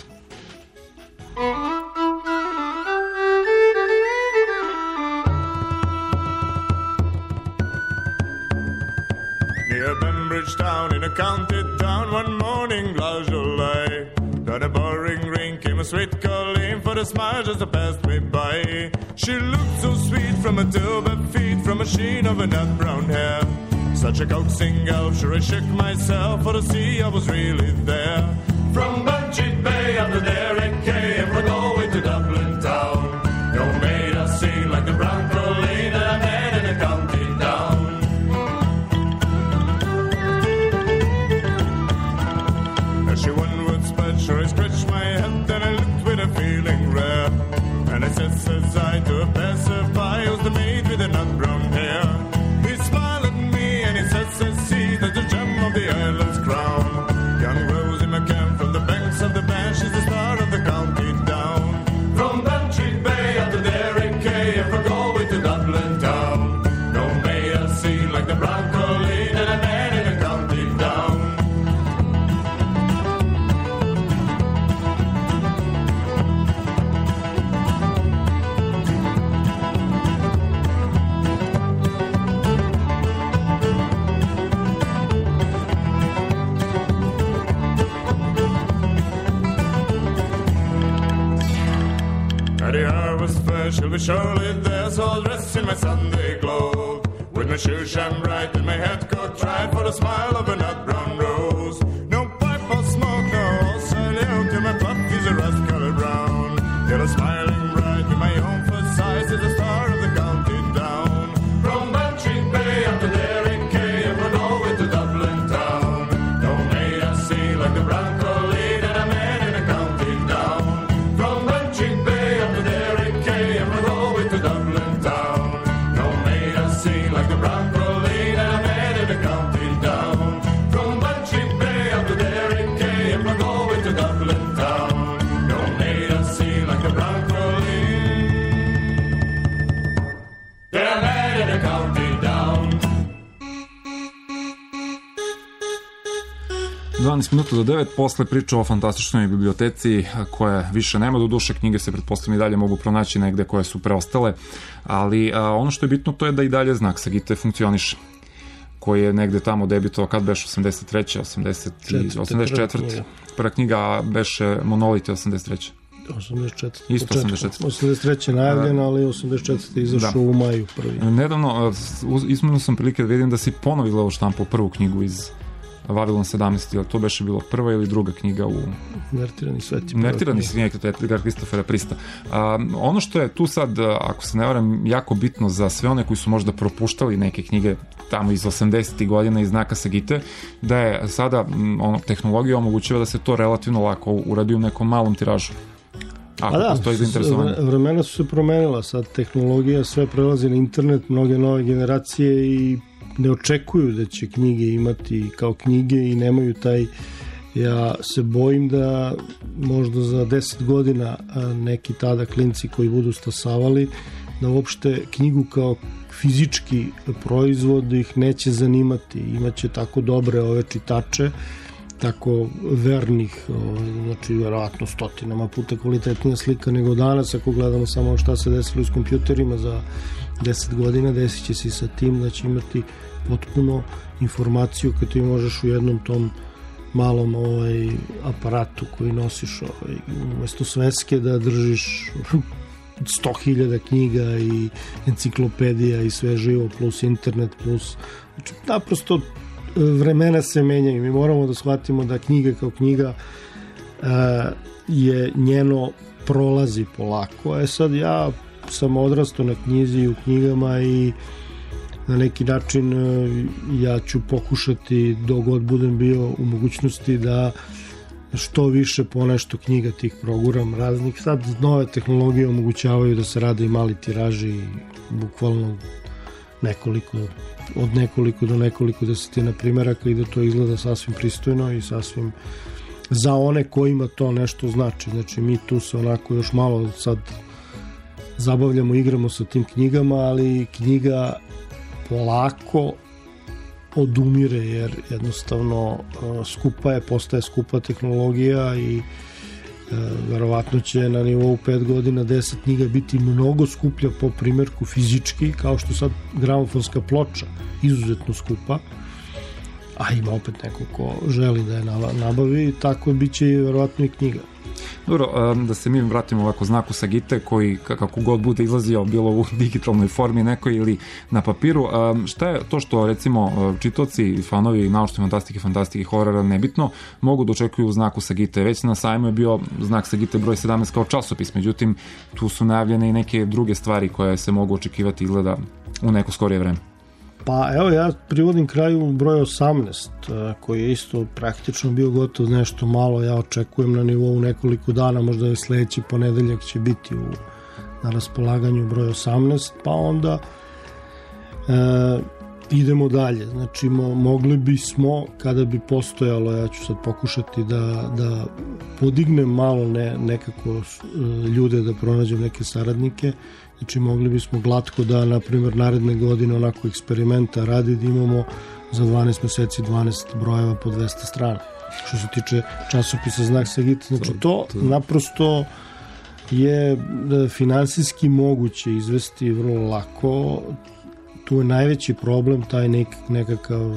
Town in a county town one morning last July. Down a boring ring came a sweet Colleen for the smile just passed me by. She looked so sweet from her to her feet, from a sheen of her nut brown hair. Such a coaxing elf, sure I shook myself for to see I was really there. From Bunchit Bay up to Derrick Kay, and we're going to Dublin town. Don't made us seem like the brown Colleen that I met in a county town. She onward sped, sure I scratched my head, and I looked with a feeling rare. And I said, says I, to a passerby, who's the maid with the nut brown hair. He smiled at me, and he said, says he, that's the gem of the island's crown. Young Rosie McCann from the banks of the Banff, she's the star of the county town. From Bantry Bay up to Derrick Kay, and from Galway to Dublin town. No made a scene like the brown Colleen that I met in a county town. She'll be surely there, so I'll dress in my Sunday clothes, with my shoes shine bright and my hat coat tried for the smile of a nut brown rose. No pipe or smoke, no salute, and my puff is a rust-colored brown. Yet a smiling bright with my own for size is the star of the county town. From Bantry Bay up to Derrick Kay, and from Galway to Dublin town. Don't made us see like the brown Colleen that I met in a county town. From Bantry Bay up to Derrick Kay, and from Galway to Dublin town. Don't made us see like the brown Colleen that I met in a county town. From Bantry Bay up to Derrick Kay, and from Galway to Dublin town. Don't made us see like the brown Colleen that I met in a county town.
dvanaest minuta do devet, posle priča o fantastičnoj biblioteci koje više nema, do duše knjige se pretpostavljam i dalje mogu pronaći negde koje su preostale, ali a, ono što je bitno to je da i dalje Znak Sagite funkcioniše. koji je negde tamo debitovao, kad beše osamdeset treće, osamdeset četvrte prva knjiga, a beše Monolit je osamdeset treće.
osamdeset četvrte
Isto osamdeset četvrte
osamdeset treće najavljeno, ali osamdeset četvrte izašao da. U maju prvi.
Nedavno, izmenu sam prilike da vidim da si ponovi gledao štampu prvu knjigu iz Vavilon sedamnaest, ili to beše bilo prva ili druga knjiga u...
Nertirani svet.
Nertirani svet, Edgar Christophera Prista. A, ono što je tu sad, ako se ne varam, jako bitno za sve one koji su možda propuštali neke knjige tamo iz osamdesetih godina iz Znaka Sagite, da je sada ono, tehnologija omogućava da se to relativno lako uradi u nekom malom tiražu. Ako
da,
postoji zainteresovanje.
Vremena su se promenila, sad tehnologija sve prelazi na internet, mnoge nove generacije i ne očekuju da će knjige imati kao knjige i nemaju taj, ja se bojim da možda za deset godina neki tada klinci koji budu stasavali, da uopšte knjigu kao fizički proizvod ih neće zanimati, imaće tako dobre ove čitače, tako vernih, znači verovatno stotinama puta kvalitetnija slika nego danas. Ako gledamo samo šta se desilo s kompjuterima za deset godina, desit će se i sa tim da će imati potpuno informaciju kad ti možeš u jednom tom malom ovaj, aparatu koji nosiš ovaj, umesto sveske da držiš sto hiljada knjiga i enciklopedija i sve živo plus internet plus, znači naprosto vremena se menjaju. Mi moramo da shvatimo da knjiga kao knjiga uh, je njeno prolazi polako. E sad ja sam odrastao na knjizi i u knjigama i na neki način uh, ja ću pokušati dok god budem bio u mogućnosti da što više po nešto knjiga tih proguram raznih. Sad nove tehnologije omogućavaju da se rade i mali tiraži, bukvalno nekoliko od nekoliko do nekoliko desetina primeraka i da to izgleda sasvim pristojno i sasvim za one kojima to nešto znači. Znači mi tu se onako još malo sad zabavljamo, igramo sa tim knjigama, ali knjiga polako odumire jer jednostavno skupa je, postaje skupa tehnologija i verovatno će na nivou pet godina deset knjiga biti mnogo skuplja po primjerku fizički, kao što sad gramofonska ploča izuzetno skupa, a ima opet neko ko želi da je nabavi, tako bit će i verovatno i knjiga.
Dobro, da se mi vratimo ovako Znaku Sagite, koji kako god bude izlazio, bilo u digitalnoj formi nekoj ili na papiru, šta je to što recimo čitaoci i fanovi naučne fantastike, fantastike, horora, nebitno, mogu da očekuju u Znaku Sagite? Već na sajmu je bio Znak Sagite broj sedamnaest kao časopis, međutim tu su najavljene i neke druge stvari koje se mogu očekivati izgleda u neko skorije vreme.
Pa evo ja privodim kraju broj osamnaest koji je isto praktično bio gotov nešto malo, ja očekujem na nivou nekoliko dana, možda i sledeći ponedeljak će biti u, na raspolaganju broj osamnaest, pa onda e, idemo dalje, znači mo, mogli bismo kada bi postojalo, ja ću sad pokušati da, da podignem malo ne, nekako e, ljude, da pronađem neke saradnike. Znači mogli bismo glatko da, na primjer, naredne godine onako eksperimenta radi da imamo za dvanaest meseci dvanaest brojeva po dvesta strana. Što se tiče časopisa Znak Sagite, znači to naprosto je finansijski moguće izvesti vrlo lako. Tu je najveći problem taj nek, nekakav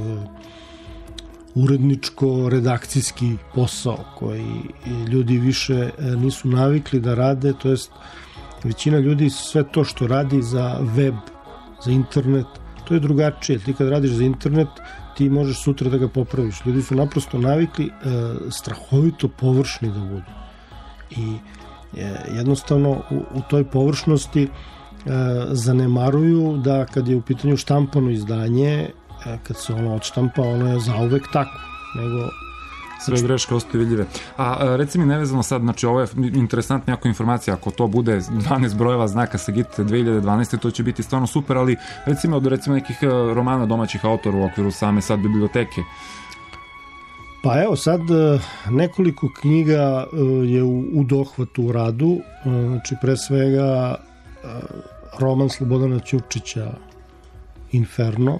uredničko-redakcijski posao koji ljudi više nisu navikli da rade, to jest većina ljudi sve to što radi za web, za internet, to je drugačije. Ti kad radiš za internet, ti možeš sutra da ga popraviš. Ljudi su naprosto navikli e, strahovito površni da budu. I e, jednostavno u, u toj površnosti e, zanemaruju da kad je u pitanju štampano izdanje, e, kad se ono odštampa, ono je zauvek tako. Nego
sve greške ostaju vidljive. A reci mi nevezano sad, znači ovo je interesantna jako informacija, ako to bude dvanaest brojeva Znaka Sagite dve hiljade dvanaeste, to će biti stvarno super, ali recimo od recimo nekih romana domaćih autora u okviru same sad biblioteke.
Pa evo sad nekoliko knjiga je u, u dohvatu u radu, znači pre svega roman Slobodana Ćurčića Inferno,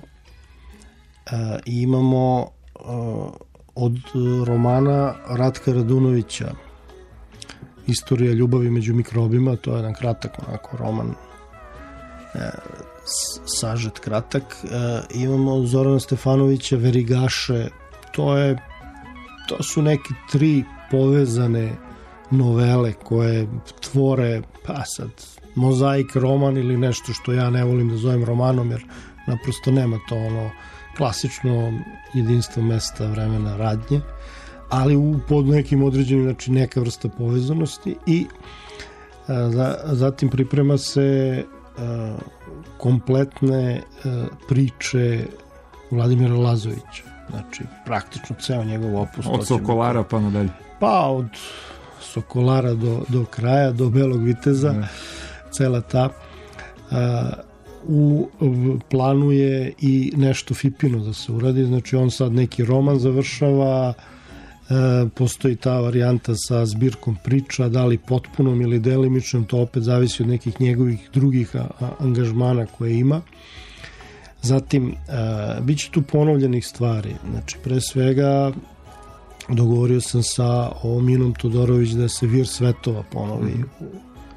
i imamo od romana Ratka Radunovića Istorija ljubavi među mikrobima, to je jedan kratak onako roman sažet kratak. Imamo Zorana Stefanovića Verigaše, to je to su neke tri povezane novele koje tvore, pa sad mozaik roman ili nešto što ja ne volim da zovem romanom, jer naprosto nema to ono klasično jedinstvo mesta, vremena, radnje, ali u, pod nekim određenim, znači neka vrsta povezanosti. I a, za, zatim priprema se a, kompletne a, priče Vladimira Lazovića, znači praktično ceo njegov opus.
Od Sokolara pa nadalje.
Pa od Sokolara do, do kraja, do Belog viteza, ne. Cela ta. A, u planu je i nešto Fipino da se uradi, znači on sad neki roman završava, e, postoji ta varijanta sa zbirkom priča, da li potpunom ili delimičnom, to opet zavisi od nekih njegovih drugih a, a, angažmana koje ima. Zatim, e, bit će tu ponovljenih stvari, znači pre svega dogovorio sam sa Minom Todorović da se Vir svetova ponovi mm. u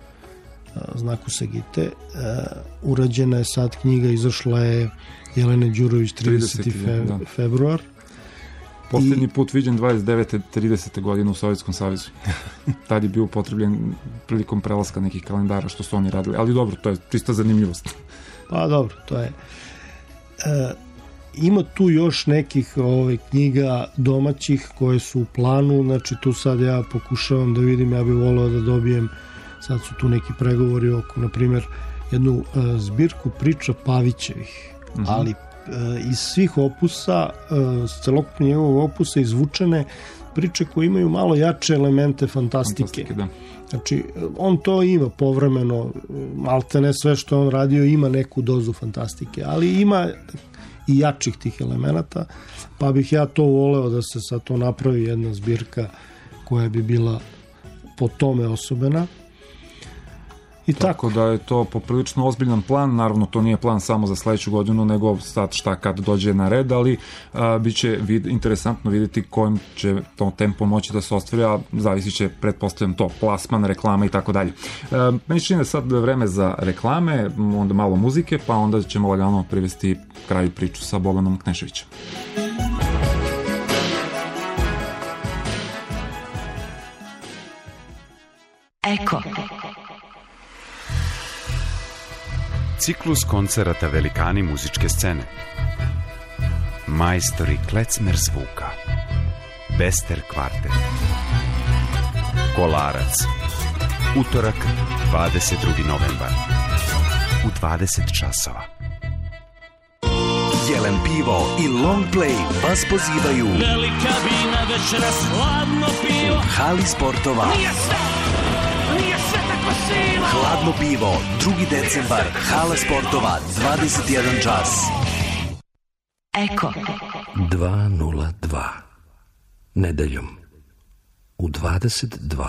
Znaku Sagite. E, urađena je sad knjiga, izašla je Jelene Đurović trideseti fe, februar.
Poslednji I, put viđen dvadeset devete tridesete godine u Sovjetskom savezu. Tad je bio upotrebljen prilikom prelaska nekih kalendara što su oni radili, ali dobro, to je čista zanimljivost.
Pa dobro, to je. E, ima tu još nekih ovaj, knjiga domaćih koje su u planu, znači tu sad ja pokušavam da vidim, ja bih voleo da dobijem, sad su tu neki pregovori oko, na primjer, jednu uh, zbirku priča Pavićevih, uh-huh. ali uh, iz svih opusa, uh, s celokupnog njegovog opusa izvučene priče koje imaju malo jače elemente fantastike. Fantastike, da. Znači, on to ima povremeno, maltene sve što on radio ima neku dozu fantastike, ali ima i jačih tih elemenata, pa bih ja to voleo da se sad to napravi jedna zbirka koja bi bila po tome osobena. I tako.
tako da je to poprilično ozbiljan plan, naravno to nije plan samo za sledeću godinu, nego sad šta kad dođe na red, ali a, bit će vid, interesantno vidjeti kojim će to tempo moći da se ostvari, a zavisit će, pretpostavljam, to, plasman, reklama i tako dalje. Meni čini da sad vreme za reklame, onda malo muzike, pa onda ćemo lagano privesti kraju priču sa Bobanom Kneševićem.
Eko. Ciklus koncerata velikani muzičke scene. Majstori klecmer zvuka. Bester kvartet. Kolarac. Utorak, dvadeset drugi novembar. U dvadeset časova.
Jelen pivo i Long Play vas pozivaju.
Velika vina, večeras hladno pivo.
U hali sportova.
Nije sve, nije sve tako sivo.
Hladno pivo, drugi decembar, hala sportova, dvadeset jedan čas.
Eko.
dva nula dva. Nedeljom. U dvadeset dva.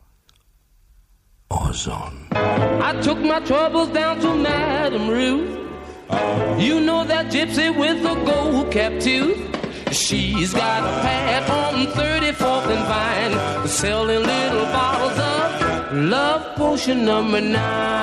Ozon.
I took my troubles down to Madame Ruth. You know that gypsy with the gold cap tooth. She's got a pad on thirty-fourth and Vine, selling little bottles of love potion number nine.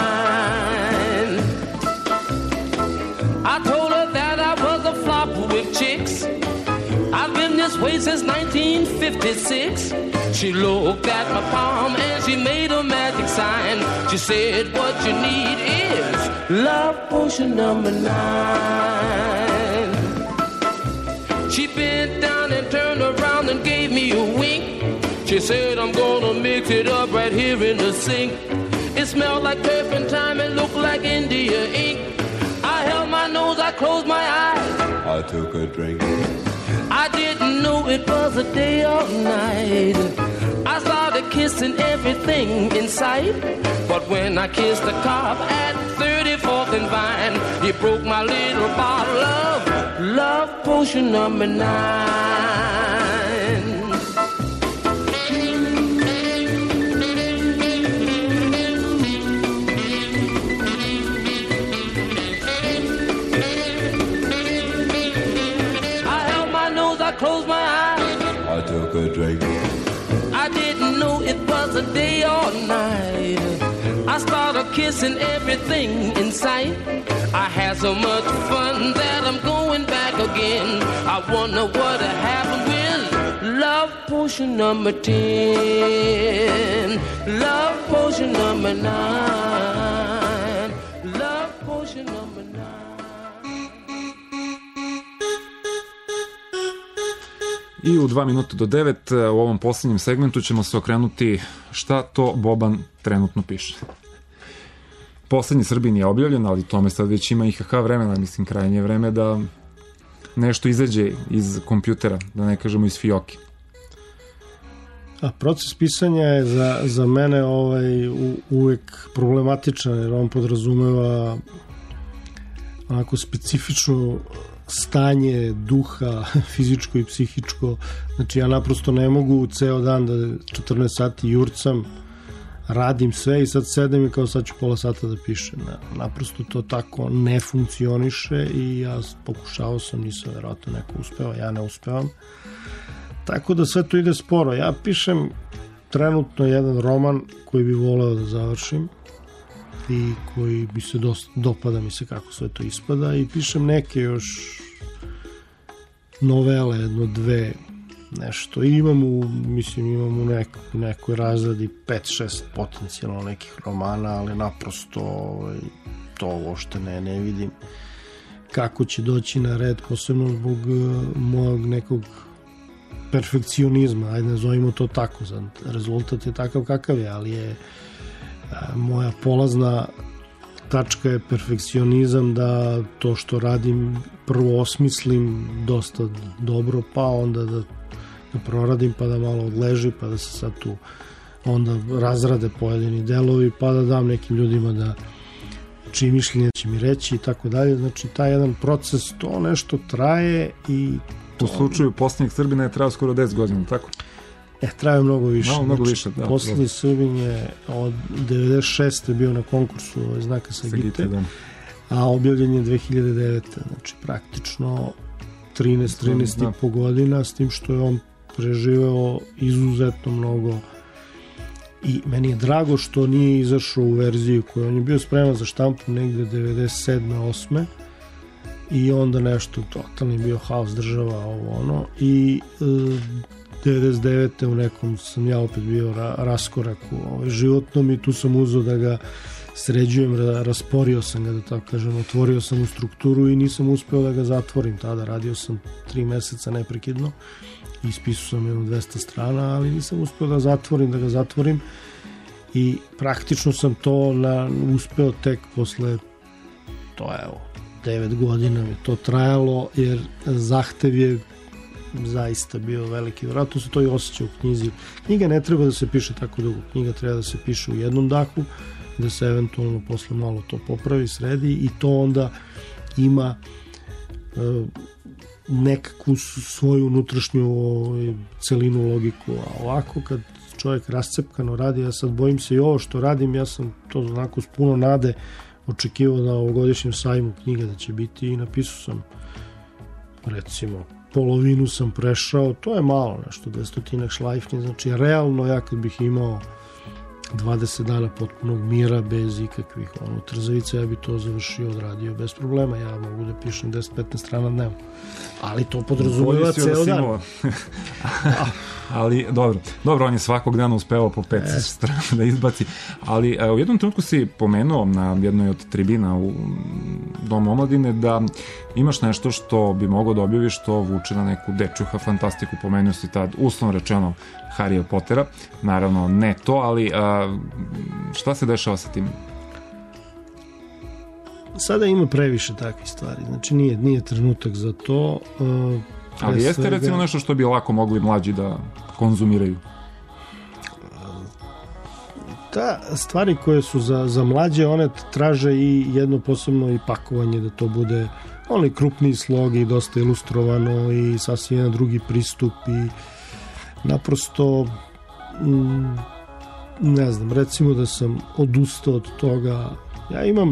I told her that I was a flop with chicks. I've been this way since nineteen fifty-six. She looked at my palm and she made a magic sign. She said, what you need is love potion number nine. She bent down and turned around and gave me a wink. She said, I'm gonna mix it up right here in the sink. It smelled like turpentine and looked like India ink. I held my nose, I closed my eyes.
I took a drink.
I didn't know it was a day or night. I started kissing everything in sight. But when I kissed the cop at thirty-fourth and Vine, he broke my little bottle of love potion number nine. Closed my eyes.
I took a drink.
I didn't know it was a day or night. I started
a kiss and everything in sight. I had so much fun that I'm going back again. I wonder what happened with love potion number ten, love potion number nine, love potion number nine.
I u dva minuta do devet u ovom posljednjem segmentu ćemo se okrenuti šta to Boban trenutno piše. Poslednji Srbin je objavljen, ali tome sad već ima I H H vremena, mislim krajnje vreme da nešto izađe iz kompjutera, da ne kažemo iz fioke.
A proces pisanja je za, za mene ovaj, u, uvek problematičan, jer on podrazumeva onako specifično stanje duha, fizičko i psihičko. Znači ja naprosto ne mogu ceo dan da četrnaest sati jurcam, radim sve i sad sedem i kao sad ću pola sata da pišem. Naprosto to tako ne funkcioniše i ja pokušao sam, nisam verovatno neko uspeo, ja ne uspevam. Tako da sve to ide sporo. Ja pišem trenutno jedan roman koji bi voleo da završim i koji mi se dosta, dopada mi se kako sve to ispada i pišem neke još novele, jedno, dve, nešto. I imam u, mislim, imam u nek, nekoj razradi pet šest potencijalno nekih romana, ali naprosto ovaj, to uopšte ne, ne vidim kako će doći na red, posebno zbog uh, mojeg nekog perfekcionizma, ajde nazovimo to tako, rezultat je takav kakav je, ali je a, moja polazna tačka je perfekcionizam, da to što radim prvo osmislim dosta dobro, pa onda da, da proradim, pa da malo odleži, pa da se sad tu onda razrade pojedini delovi, pa da dam nekim ljudima da čiji mišljenje će mi reći i tako dalje. Znači taj jedan proces, to nešto traje i
u slučaju posljednjeg Srbina je trajao skoro deset godina, tako?
E, trajao mnogo više.
No, mnogo
znači,
više, da.
Posljednji Srbin je od devedeset šeste bio na konkursu znaka Sagite, da. A objavljen je dve hiljade devete. Znači, praktično trinaest trinaest i po godina, s tim što je on preživeo izuzetno mnogo. I meni je drago što nije izašao u verziju koju on je bio spreman za štampu negde devedeset sedme osme i onda nešto totalni bio haos, država, ovo ono, i e, devedeset devete u nekom sam ja opet bio ra, raskoraku ovaj, životnom i tu sam uzeo da ga sređujem, ra, rasporio sam ga, da tako kažem, otvorio sam u strukturu i nisam uspeo da ga zatvorim tada, radio sam tri meseca neprekidno, ispisao sam jedno dvesta strana, ali nisam uspeo da zatvorim, da ga zatvorim i praktično sam to na, uspeo tek posle, to je evo, devet godina mi to trajalo, jer zahtev je zaista bio veliki. Vjerojatno se to i osjeća u knjizi. Knjiga ne treba da se piše tako dugo. Knjiga treba da se piše u jednom dahu, da se eventualno posle malo to popravi, sredi i to onda ima e, nekakvu svoju unutrašnju celinu, logiku. A ovako kad čovjek rascepkano radi, ja sad bojim se i ovo što radim, ja sam to onako s puno nade očekivao na ovogodišnjem sajmu knjiga da će biti i napisao sam recimo polovinu sam prešao, to je malo nešto, dvestotinak šlajfni, znači realno ja kad bih imao dvadeset dana potpunog mira bez ikakvih ono, trzavica, ja bi to završio, odradio bez problema, ja mogu da pišem deset do petnaest strana dnevno, ali to podrazumeva ceo dan.
Ali dobro, dobro, on je svakog dana uspevao po pet e. strana da izbaci, ali e, u jednom trenutku si pomenuo na jednoj od tribina u Domu omladine da imaš nešto što bi mogao da objaviš što vuče na neku dečuha fantastiku, pomenuo si tad uslovno rečeno Harryja Pottera, naravno ne to, ali a, šta se dešava sa tim?
Sada ima previše takvih stvari, znači nije, nije trenutak za to. Uh,
ali jeste svega... recimo nešto što bi lako mogli mlađi da konzumiraju?
Ta stvari koje su za, za mlađe, one traže i jedno posebno i pakovanje, da to bude onaj krupniji slog i dosta ilustrovano i sasvim jedan drugi pristup i naprosto m, ne znam, recimo da sam odustao od toga. Ja imam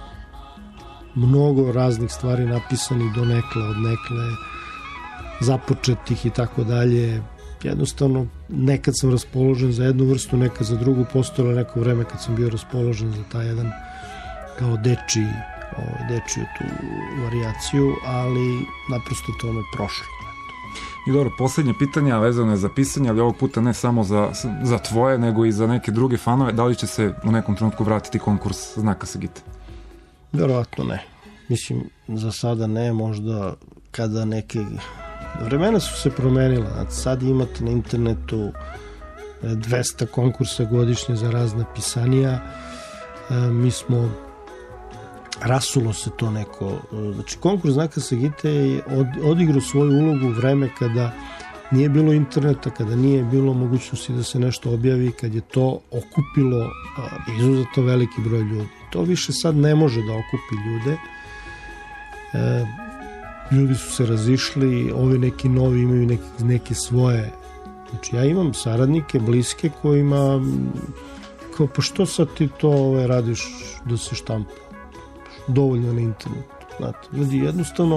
mnogo raznih stvari napisanih do nekle, od nekle započetih i tako dalje. jednostavno nekad sam raspoložen za jednu vrstu, nekad za drugu. Postojalo neko vreme kad sam bio raspoložen za taj jedan kao deči, ovaj, dečiju tu varijaciju, ali naprosto to me prošlo.
I dobro, posljednje pitanja vezano je za pisanje, ali ovog puta ne samo za, za tvoje, nego i za neke druge fanove. Da li će se u nekom trenutku vratiti konkurs Znaka Sagite?
Verovatno ne. Mislim, za sada ne, možda kada neke... Vremena su se promenila. Znači, sad imate na internetu dvesta konkursa godišnje za razna pisanija. E, mi smo... Rasulo se to neko... Znači, konkurs Znaka Sagite je od, odigrao svoju ulogu u vreme kada nije bilo interneta, kada nije bilo mogućnosti da se nešto objavi, kad je to okupilo a, izuzetno veliki broj ljudi. To više sad ne može da okupi ljude. E, ljudi su se razišli, ovi neki novi imaju neke, neke svoje. Znači, ja imam saradnike, bliske kojima kao, pa što sad ti to ove, radiš da se štampa? Dovoljno na internetu. Znate, ljudi jednostavno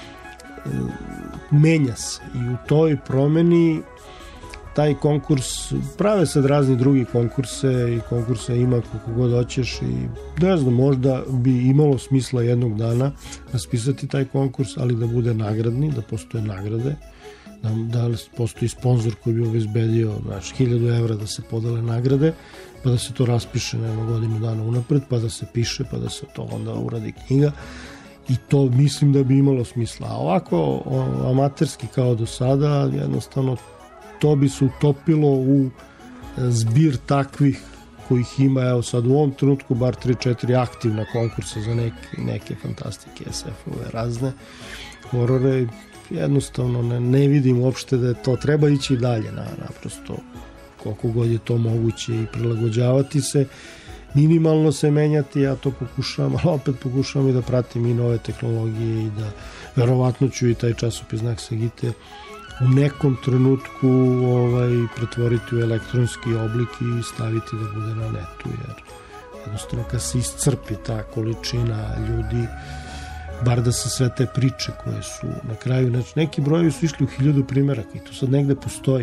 e, menja se i u toj promeni taj konkurs, prave sad razni drugi konkurse i konkurse ima koliko god hoćeš i ne znam, možda bi imalo smisla jednog dana raspisati taj konkurs, ali da bude nagradni, da postoje nagrade, da, da postoji sponsor koji bi obezbedio, znači, hiljadu evra da se podele nagrade, pa da se to raspiše na godinu dana unapred, pa da se piše, pa da se to onda uradi knjiga i to mislim da bi imalo smisla. A ovako, o, amaterski kao do sada, jednostavno to bi se utopilo u zbir takvih kojih ima, evo sad u ovom trenutku bar tri četiri aktivna konkursa za neke, neke fantastike, es ef-ove razne horore. Jednostavno ne, ne vidim uopšte da je to, treba ići dalje, na, naprosto koliko god je to moguće i prilagođavati se, minimalno se menjati, ja to pokušavam, ali opet pokušavam i da pratim i nove tehnologije i da verovatno ću i taj časopis Znak Sagite u nekom trenutku ovaj, pretvoriti u elektronski oblik i staviti da bude na netu, jer jednostavno kad se iscrpi ta količina ljudi, bar da se sve te priče koje su na kraju, znači neki brojevi su išli u hiljadu primjeraka i to sad negde postoji,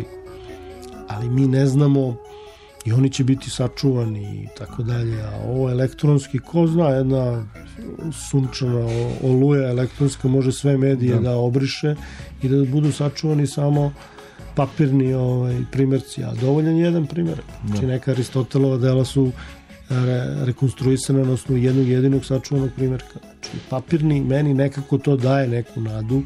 ali mi ne znamo i oni će biti sačuvani i tako dalje, a ovo elektronski, ko zna, jedna sunčana oluja elektronska može sve medije da, da obriše i da budu sačuvani samo papirni ovaj, primjerci, a dovoljan je jedan primjer. Znači, neka Aristotelova dela su re, rekonstruisana na osnovu jednog jedinog sačuvanog primjerka. Znači, papirni, meni nekako to daje neku nadu,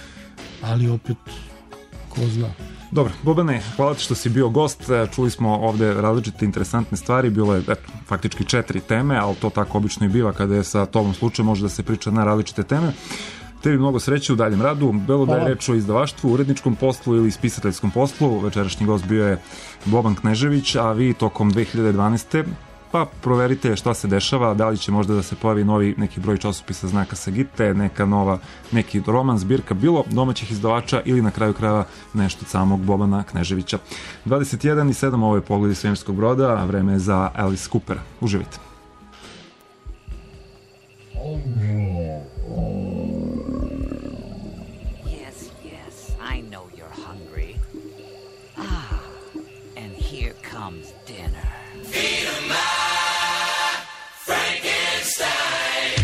ali opet, ko zna.
Dobro, Bobane, hvala ti što si bio gost, čuli smo ovde različite interesantne stvari, bilo je eto, faktički četiri teme, ali to tako obično i biva kada je sa tobom slučaj, može da se priča na različite teme. Tebi mnogo sreće u daljem radu, bilo da je reč o izdavaštvu, uredničkom poslu ili spisateljskom poslu. Večerašnji gost bio je Boban Knežević, a vi tokom dve hiljade dvanaeste pa proverite šta se dešava, da li će možda da se pojavi novi neki broj časopisa Znaka Sagite, neka nova, neki roman, zbirka, bilo domaćih izdavača ili na kraju krajeva nešto od samog Bobana Kneževića. dvadeset jedan i sedam, ovo je Pogled iz svemirskog broda, a vreme je za Alice Cooper. Uživite.
Yes, yes, I know you're hungry. Ah, and here comes dinner. Feed 'em my Frankenstein.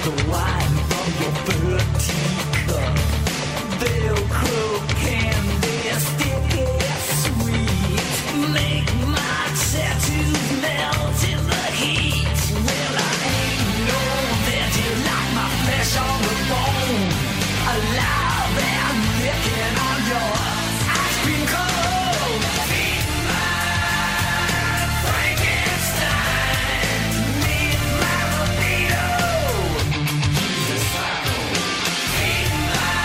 the wine from your vertical. Velcro candy, sticky sweet. Make my tattoos melt in the heat. Well, I ain't know that you like my flesh on the bone. Alive and licking on your ice cream cone. Feed my Frankenstein. Meet my libido. He's a psycho. Feed my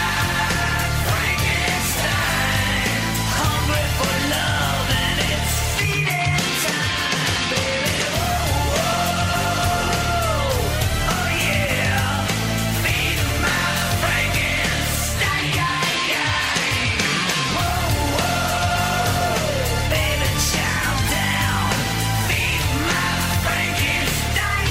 Frankenstein. Hungry for love and it's feeding time, baby. Oh, oh, oh yeah. Feed my Frankenstein. Whoa, whoa, baby, chow down. Feed my Frankenstein.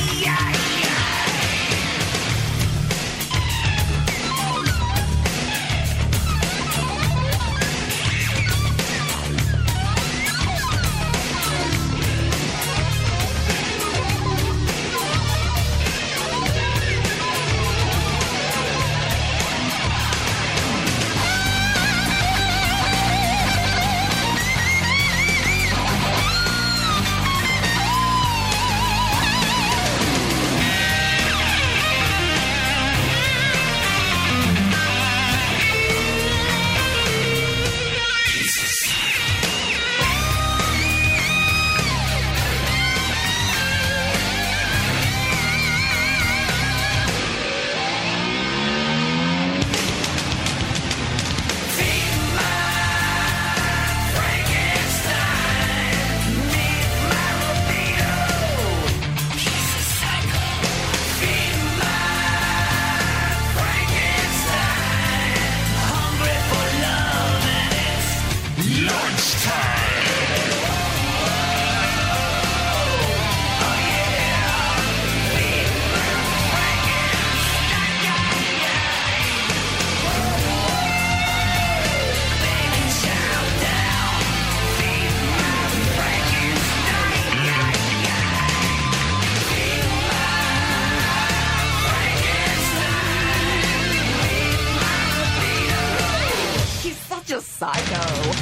He's such a psycho.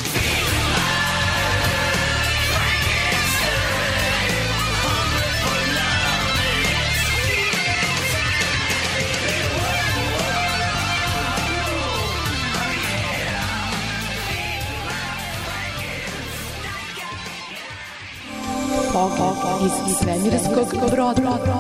Pogled iz svemirskog broda.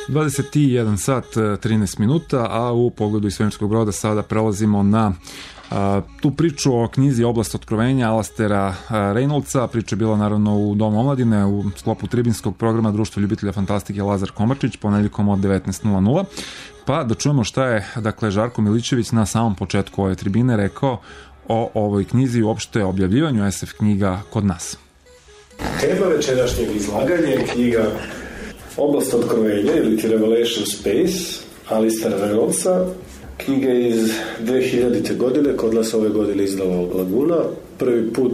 dvadeset jedan sat trinaest minuta, a u pogledu iz svemirskog broda sada prelazimo na a, tu priču o knjizi Oblast otkrovenja Alastera Reynoldsa. Priča je bila naravno u Domu omladine u sklopu tribinskog programa Društva ljubitelja fantastike Lazar Komarčić ponedeljkom od devetnaest nula nula. Pa da čujemo šta je, dakle, Žarko Milićević na samom početku ove tribine rekao o ovoj knjizi i uopšte objavljivanju es ef knjiga kod nas.
Tema večerašnjeg izlaganja je knjiga Oblast otkrovenja ili Revelation Space Alastera Reynoldsa. Knjiga je iz dve hiljadite godine, kod nas ove godine izdala Laguna. Prvi put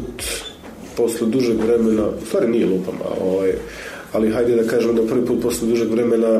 posle dužeg vremena, u stvari nije lupam, ovaj, ali hajde da kažem da prvi put posle dužeg vremena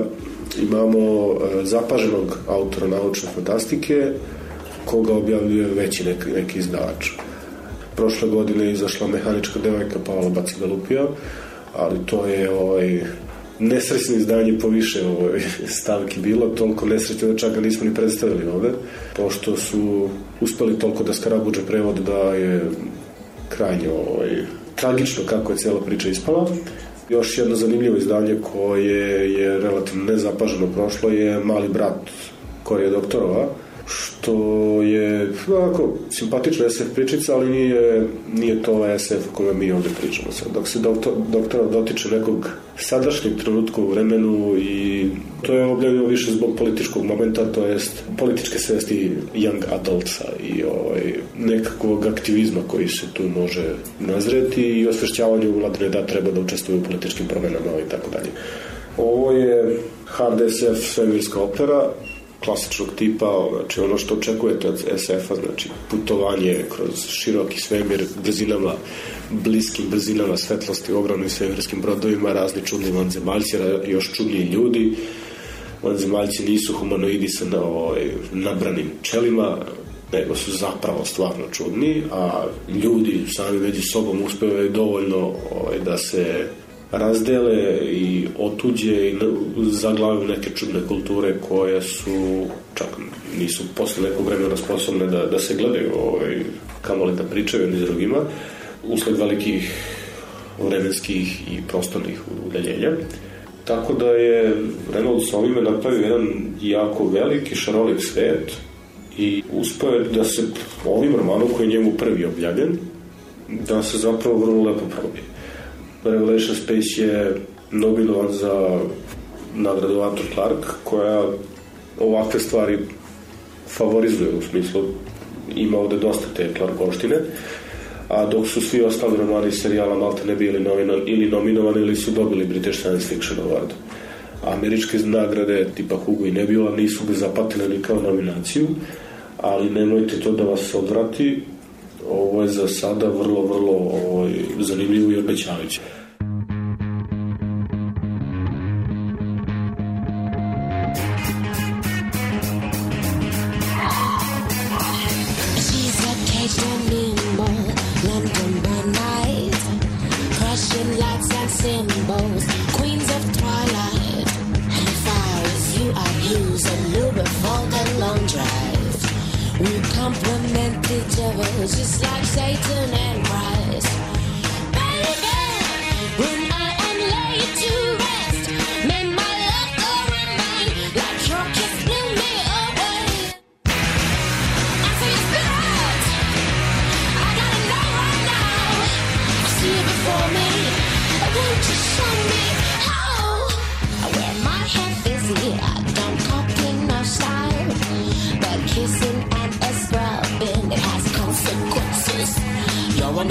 imamo zapaženog autora naučne fantastike koga objavljuje veći neki, neki izdavač. Prošle godine je izašla Mehanička devojka Pavla Bacigalupija, ali to je ovaj, nesrećno izdanje po više ovaj, stavki bilo, toliko nesrećno da čak ga nismo ni predstavili ovde, pošto su uspeli toliko da skarabuđe prevod da je krajnje ovaj, tragično kako je cijela priča ispala. Još jedno zanimljivo izdanje koje je relativno nezapaženo prošlo je Mali brat Korija Doktorova, što je onako simpatična es ef pričica, ali nije, nije to es ef o kome mi ovde pričamo sad. Dok se doktor, doktora dotiče nekog sadašnjeg trenutka u vremenu i to je objavljeno više zbog političkog momenta, to jest političke svesti young adultsa i ovaj, nekakvog aktivizma koji se tu može nazreti i osvešćavanju mladine da treba da učestvuju u političkim promenama i tako dalje. Ovo je hard es ef svemirska opera klasičnog tipa, znači ono što očekujete od es efa, znači putovanje kroz široki svemir brzinama, bliskim brzinama svetlosti, ogromnim svemirskim brodovima, razni čudni vanzemaljci, još čudniji ljudi. Vanzemaljci nisu humanoidi sa na, ovaj, nabranim čelima, nego su zapravo stvarno čudni, a ljudi sami među sobom uspevaju dovoljno ovaj, da se razdele i otuđe i zaglavaju neke čudne kulture koje su čak nisu posle nekog vremena sposobne da, da se gledaju ovaj, kamoli da pričaju ni s drugima usled velikih vremenskih i prostornih udaljenja. Tako da je Reynolds ovime napravio jedan jako veliki šarolik svet i uspeo je da se ovim romanom koji je njemu prvi objavljen da se zapravo vrlo lepo probije. Revelation Space je nobilovan za nagradu Arthur Clarke, koja ovakve stvari favorizuje, u smislu ima ovde dosta te Clarkovštine, a dok su svi ostali romani iz serijala malte ne bili nominan, ili nominovani ili su dobili British Science Fiction Award. Američke nagrade tipa Hugo i Nebula nisu bi zapatile ni kao nominaciju, ali nemojte to da vas odvrati. Ovo je za sada vrlo, vrlo ovo, zanimljivo i obećavajuće.
Just like Satan and Christ. Baby, when I am laid to rest, may my love go remain like your kiss blew me away. I say it's been out. I gotta know right now. I see it before me. Won't you show me how? I wear my hair fizzy. I don't copy no style, but kissing and a scrubbing, it has consequences. You're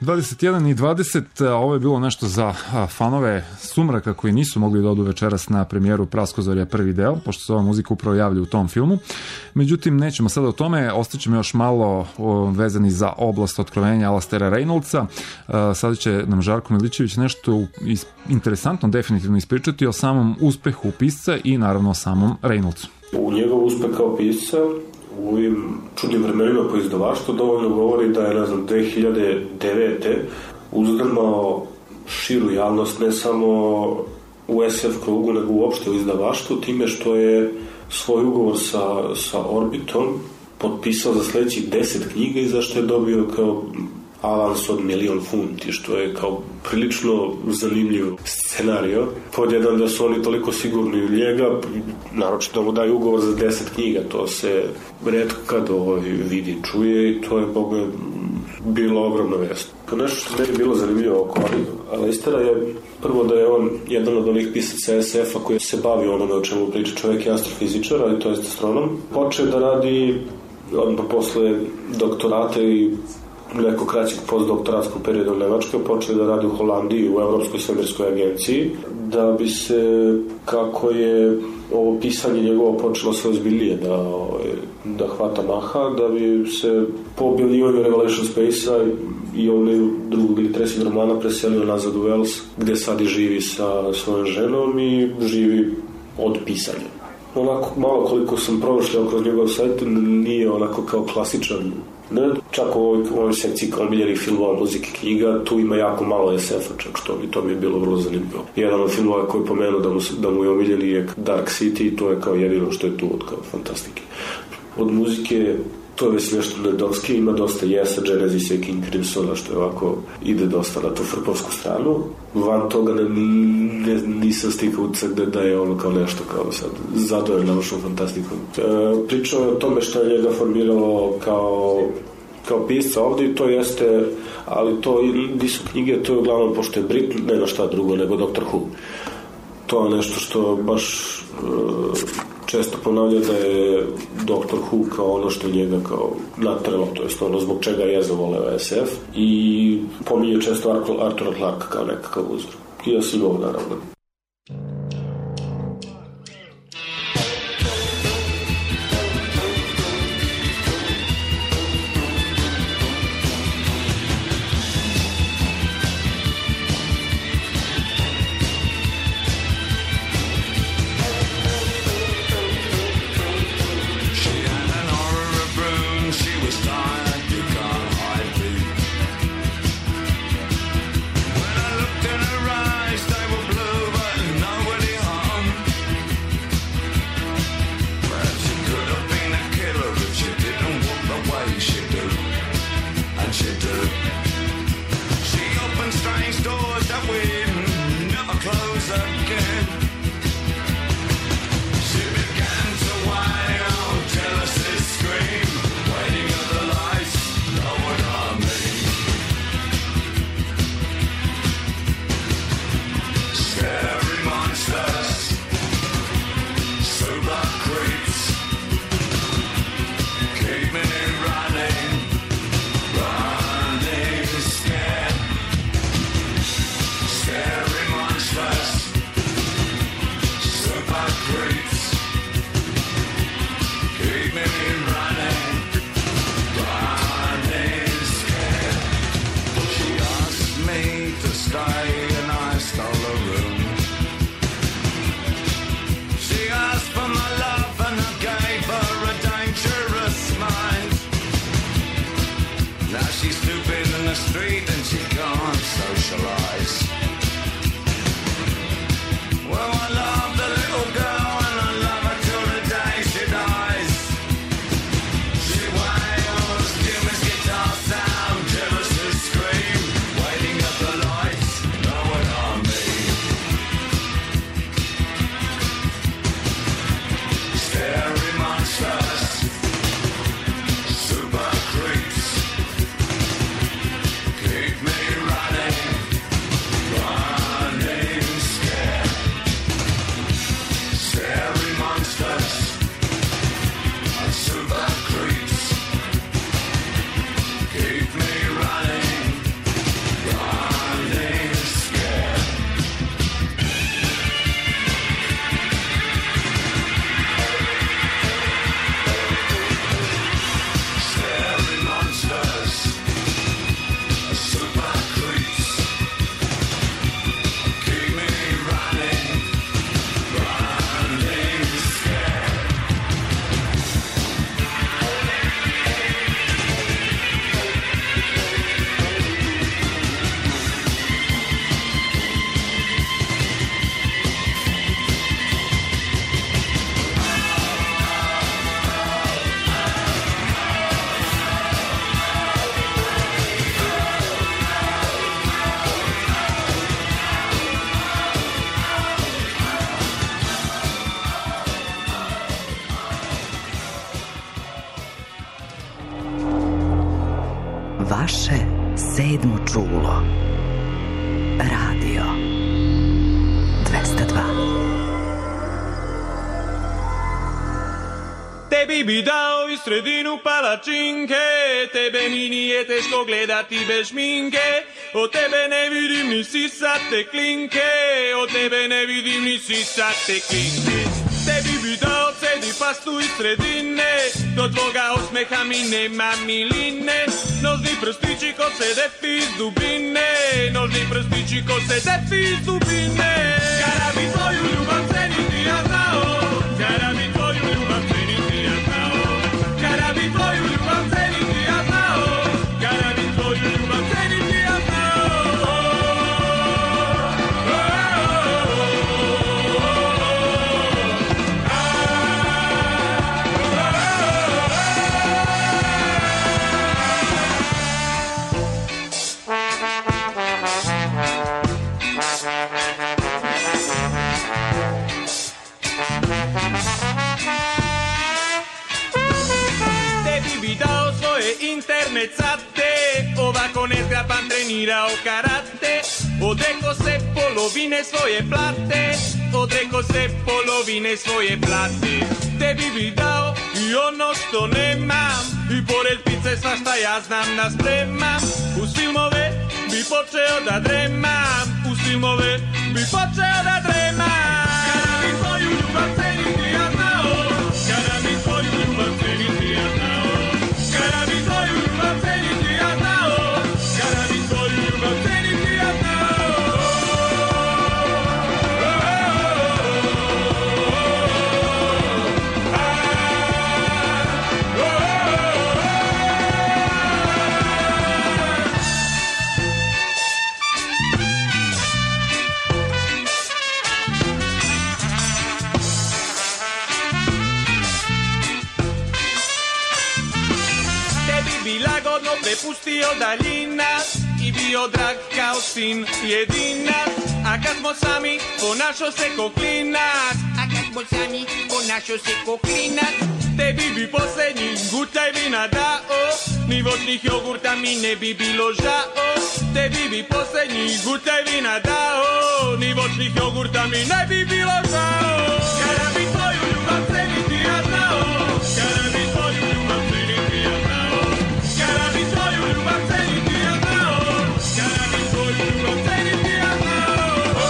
dvadeset jedan i dvadeset, ovo je bilo nešto za fanove Sumraka koji nisu mogli da odu večeras na premijeru Praskozorja prvi deo, pošto se ova muzika upravo javlja u tom filmu. Međutim, nećemo sada o tome, ostaćemo još malo vezani za oblast otkrovenja Alastera Reynoldsa. Sada će nam Žarko Milićević nešto interesantno definitivno ispričati o samom uspehu pisca i naravno o samom Reynoldsu.
U njegov uspeh kao pisca u ovim čudnim vremenima po izdavaštvu dovoljno govori da je, ne znam, dve hiljade devete uzdrmao širu javnost, ne samo u es ef krugu, nego uopšte u izdavaštvu, time što je svoj ugovor sa, sa Orbitom potpisao za sledećih deset knjiga i zašto je dobio kao avans od milion funti, što je kao prilično zanimljiv scenario. Pod jedan da su oni toliko sigurni u njega, naročito mu daju ugovor za deset knjiga, to se retko kad ovaj vidi, čuje i to je Boga bilo ogromna vest. To nešto što je bilo zanimljivo oko Alistera je prvo da je on jedan od onih pisaca es efa koji se bavi onome o čemu priča, čovjek je astrofizičar, ali to je astronom. Počeo da radi odmah posle doktorata i neko kraćeg postdoktoratskog perioda u Nemačkoj, počeo da radi u Holandiji u Evropskoj svemirskoj agenciji, da bi se, kako je ovo pisanje njegovo počelo sve ozbiljnije da, da hvata maha, da bi se po objavljivanju Revelation Space-a i ovog drugog ili trećeg romana preselio nazad u Wales, gde sad i živi sa svojom ženom i živi od pisanja. Onako, malo koliko sam prošao kroz njegov sajt, nije onako kao klasičan, ne, čak u ovoj, u ovoj sekciji kao omiljenih filmova, muzike, knjiga, tu ima jako malo es efa, čak što mi to mi je bilo vrlo zanimljivo. Jedan od filmova koji je pomenuo da mu, da mu je omiljeni je Dark City i to je kao jedino što je tu od kao fantastike. Od muzike to je već nešto nedovski, ima dosta Jesa, Genesisa i King Crimsona, što je ovako, ide dosta na tu frpovsku stranu. Van toga ne, ne, nisam stikao utisak da, da je ono kao nešto kao sad zadovoljan naučnom fantastikom. E, pričao je o tome što je njega formiralo kao kao pisca ovde i to jeste, ali to nisu knjige, to je uglavnom, pošto je Brit, nema šta drugo nego doktor Who. To je nešto što baš e, često ponavlja da je doktor Who kao ono što je njega kao natrelo, to jest ono zbog čega je zavoleo es ef i pominje često Artura Clarka kao nekakav uzor. I ja sam ovo naravno.
Keep me running.
vaše sedmo čulo. Radio dvesta dva.
Tebi bi dao iz sredinu palačinke, tebe mi nije teško gledati bez šminke, od tebe ne vidim ni sisate klinke, od tebe ne vidim ni sisate klinke. Tebi bi dao cedi pastu iz sredine, do tvoga osmeha mi nema miline, nožni prstići ko se defi iz dubine, nožni prstići ko se defi iz dubine. Kada bi tvoju ljubav ceniti ja znao, kada bi tvoju ljubav ceniti ja znao, kada bi tvoju ljubav ceniti ja znao, kada bi tvoju ljubav ceniti ja znao. Internet sate, ovako ne zgrapam trenirao karate, odreko se polovine svoje plate, odreko se polovine svoje plate. Tebi bi dao i ono što nemam, i pored pice svašta ja znam da spremam, uz filmove bi počeo da dremam, uz filmove bi počeo da dremam. Kada bi tvoju ljubav ceniti ja znao, kada bi tvoju ljubav ceniti ja znao, kada bi tvoju ljubav ceniti ja znao, kada bi tvoju ljubav ceniti ja znao. Lagodno prepustio daljina i bio drag kao sin jedinac, a kad smo sami ponašao se ko klinac, a kad smo sami ponašao se ko klinac. Tebi bi posljednji gutaj vina dao, ni voćnih jogurta mi ne bi bilo žao. Tebi bi posljednji gutaj vina dao, ni voćnih jogurta mi ne bi bilo žao. Kada bi tvoju ljubav ceniti ja znao, kada bi tvoju ljubav ceniti ja znao, kada bi tvoju ljubav ceniti ja znao, kada bi tvoju ljubav ceniti ja znao.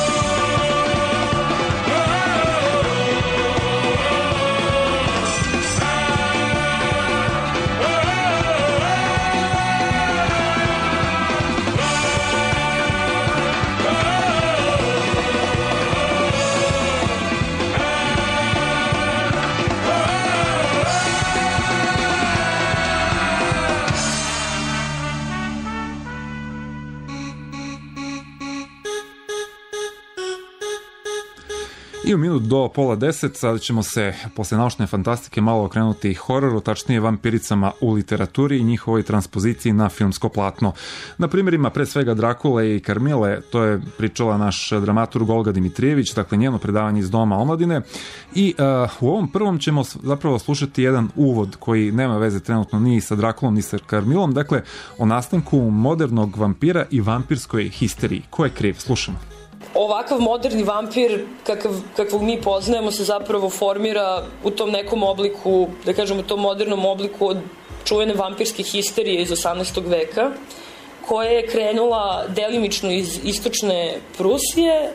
I u minut do pola deset sada ćemo se posle naučne fantastike malo okrenuti hororu, tačnije vampiricama u literaturi i njihovoj transpoziciji na filmsko platno. Na primjerima pre svega Drakule i Karmile, to je pričala naš dramaturg Olga Dimitrijević, dakle njeno predavanje iz Doma omladine. I uh, u ovom prvom ćemo zapravo slušati jedan uvod koji nema veze trenutno ni sa Drakulom ni sa Karmilom, dakle o nastanku modernog vampira i vampirskoj histeriji. Ko je kriv? Slušamo.
Ovakav moderni vampir kakav, kakvog mi poznajemo se zapravo formira u tom nekom obliku, da kažem u tom modernom obliku od čuvene vampirske histerije iz osamnaestog veka, koja je krenula delimično iz istočne Prusije,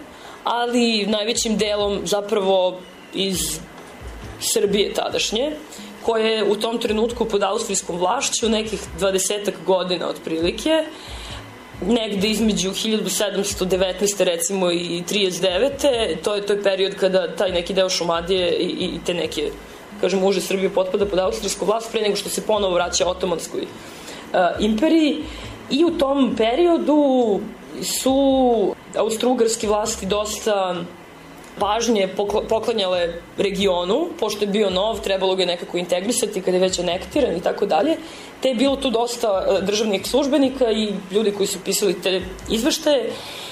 ali najvećim delom zapravo iz Srbije tadašnje, koja je u tom trenutku pod austrijskom vlašću nekih dvadesetak godina otprilike, negde između hiljadu sedamsto devetnaeste recimo i trideset devete To je, to je period kada taj neki deo Šumadije i, i te neke, kažem, uže Srbije potpada pod austrijsku vlast pre nego što se ponovo vraća Otomanskoj uh, imperiji. I u tom periodu su austrougarske vlasti dosta pažnje poklanjale regionu, pošto je bio nov, trebalo ga je nekako integrisati kada je već anektiran i tako dalje, te je bilo tu dosta državnih službenika i ljudi koji su pisali te izveštaje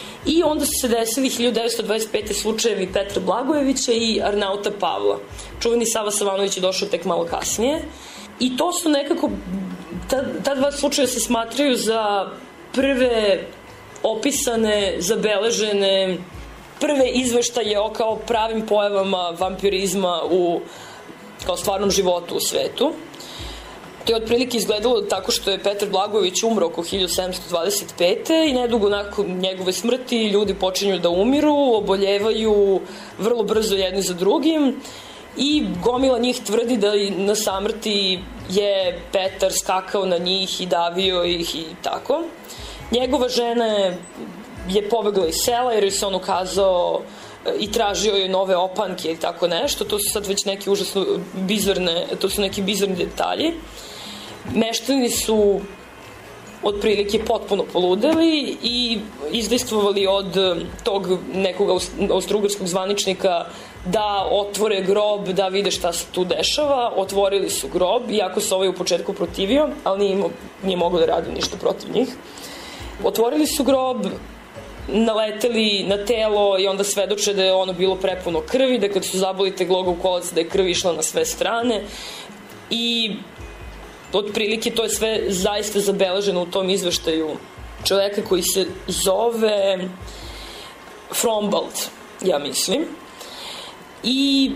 i onda su se desili hiljadu devetsto dvadeset pete slučajevi Petra Blagojevića i Arnauta Pavla. Čuveni Sava Savanović je došao tek malo kasnije i to su nekako ta, ta dva slučaja se smatraju za prve opisane, zabeležene, prve izveštaje o kao pravim pojavama vampirizma u kao stvarnom životu u svetu. To je otprilike izgledalo tako što je Petar Blagojević umro oko hiljadu sedamsto dvadeset pete i nedugo nakon njegove smrti ljudi počinju da umiru, oboljevaju vrlo brzo jedni za drugim i gomila njih tvrdi da na samrti je Petar skakao na njih i davio ih i tako. Njegova žena je pobegla iz sela jer je se on ukazao i tražio je nove opanke i tako nešto. To su sad već neki užasno bizarne, to su neki bizarni detalji. Meštani su otprilike potpuno poludeli i izdejstvovali od tog nekog austrougarskog zvaničnika da otvore grob, da vide šta se tu dešava. Otvorili su grob, iako se ovaj u početku protivio, ali nije, imao, nije mogo da radi ništa protiv njih. Otvorili su grob, naleteli na telo i onda svedoče da je ono bilo prepuno krvi, da kad su zaboli tegloga u kolac da je krv išla na sve strane i otprilike to je sve zaista zabeleženo u tom izveštaju čoveka koji se zove Frombald, ja mislim. I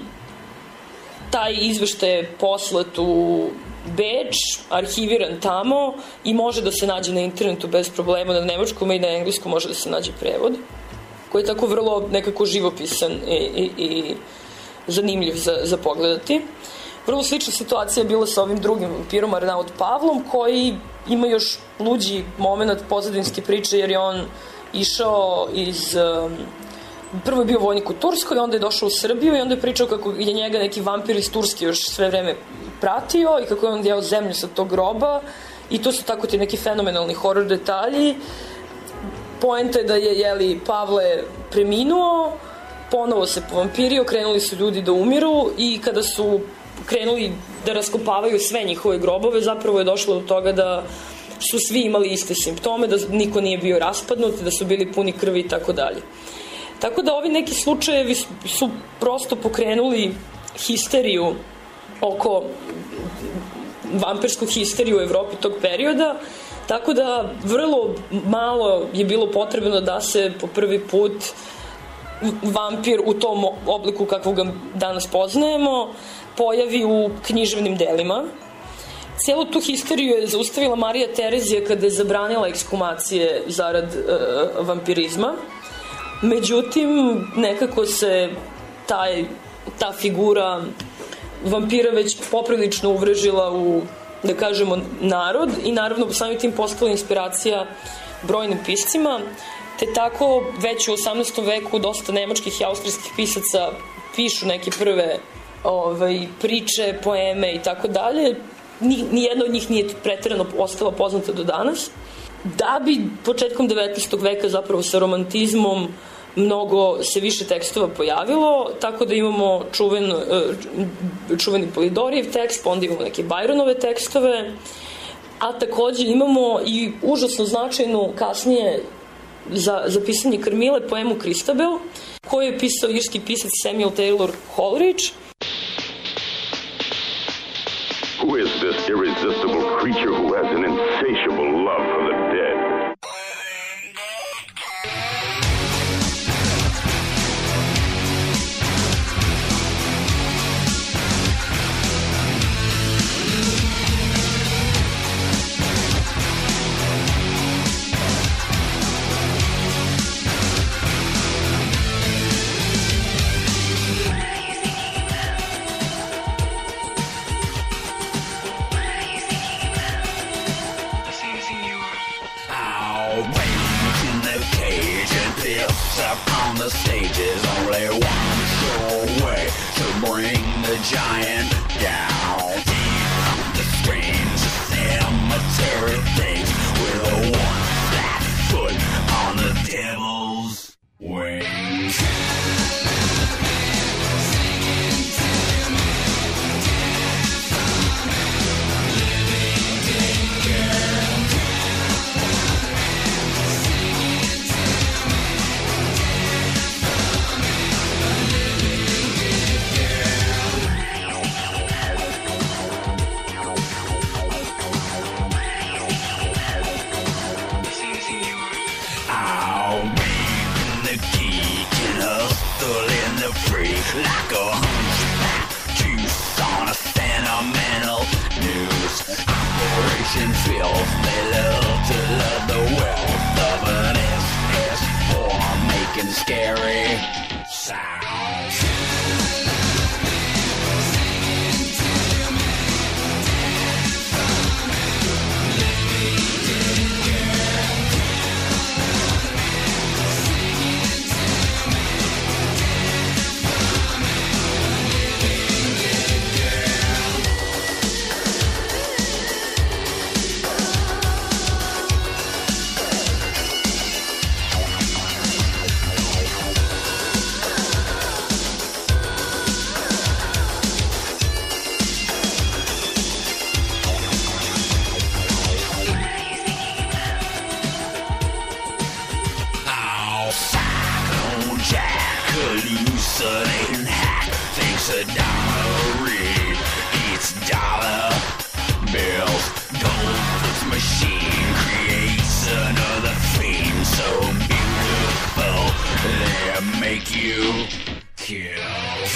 taj izveštaj je poslat u Beč, arhiviran tamo i može da se nađe na internetu bez problema, na nemačkom i na engleskom može da se nađe prevod, koji je tako vrlo nekako živopisan i, i, i zanimljiv za, za pogledati. Vrlo slična situacija je bila sa ovim drugim vampirom Arnaud Pavlom, koji ima još luđi moment pozadinske priče, jer je on išao iz... Um, prvo je bio vojnik u Turskoj, onda je došao u Srbiju i onda je pričao kako je njega neki vampir iz Turske još sve vreme pratio i kako je on jeo zemlju sa tog groba i to su tako ti neki fenomenalni horor detalji. Poenta je da je, jeli, Pavle preminuo, ponovo se povampirio, krenuli su ljudi da umiru i kada su krenuli da raskopavaju sve njihove grobove, zapravo je došlo do toga da su svi imali iste simptome, da niko nije bio raspadnut, da su bili puni krvi i tako dalje. Tako da ovi neki slučajevi su prosto pokrenuli histeriju oko vampirsku histeriju u Evropi tog perioda, tako da vrlo malo je bilo potrebno da se po prvi put vampir u tom obliku kakvog ga danas poznajemo pojavi u književnim delima. Cijelu tu histeriju je zaustavila Marija Terezija kada je zabranila ekshumacije zarad uh, vampirizma. Međutim, nekako se taj, ta figura vampira već poprilično uvrežila u, da kažemo, narod i naravno samim tim postala inspiracija brojnim piscima, te tako već u osamnaestom veku dosta nemačkih i austrijskih pisaca pišu neke prve ovaj, priče, poeme i tako dalje. Nijedna od njih nije preterano ostala poznata do danas. Da bi početkom devetnaestog veka zapravo sa romantizmom mnogo se više tekstova pojavilo, tako da imamo čuven, čuveni Polidorijev tekst, pa onda imamo neke Byronove tekstove, a takođe imamo i užasno značajnu kasnije za, za pisanje krmile poemu Christabel, koju je pisao irski pisac Samuel Taylor Coleridge.
Who is this irresistible creature who has an insatiable love for the dead?
On the stage is only one show way to bring the giant down. The strange cemetery things with a one flat foot on the devil's wings. and filth. They love to love the wealth of an S S form, making scary sounds. Hallucinating hack thinks a dollar read eats dollar bills. Gold's machine creates another theme so beautiful they make you kill.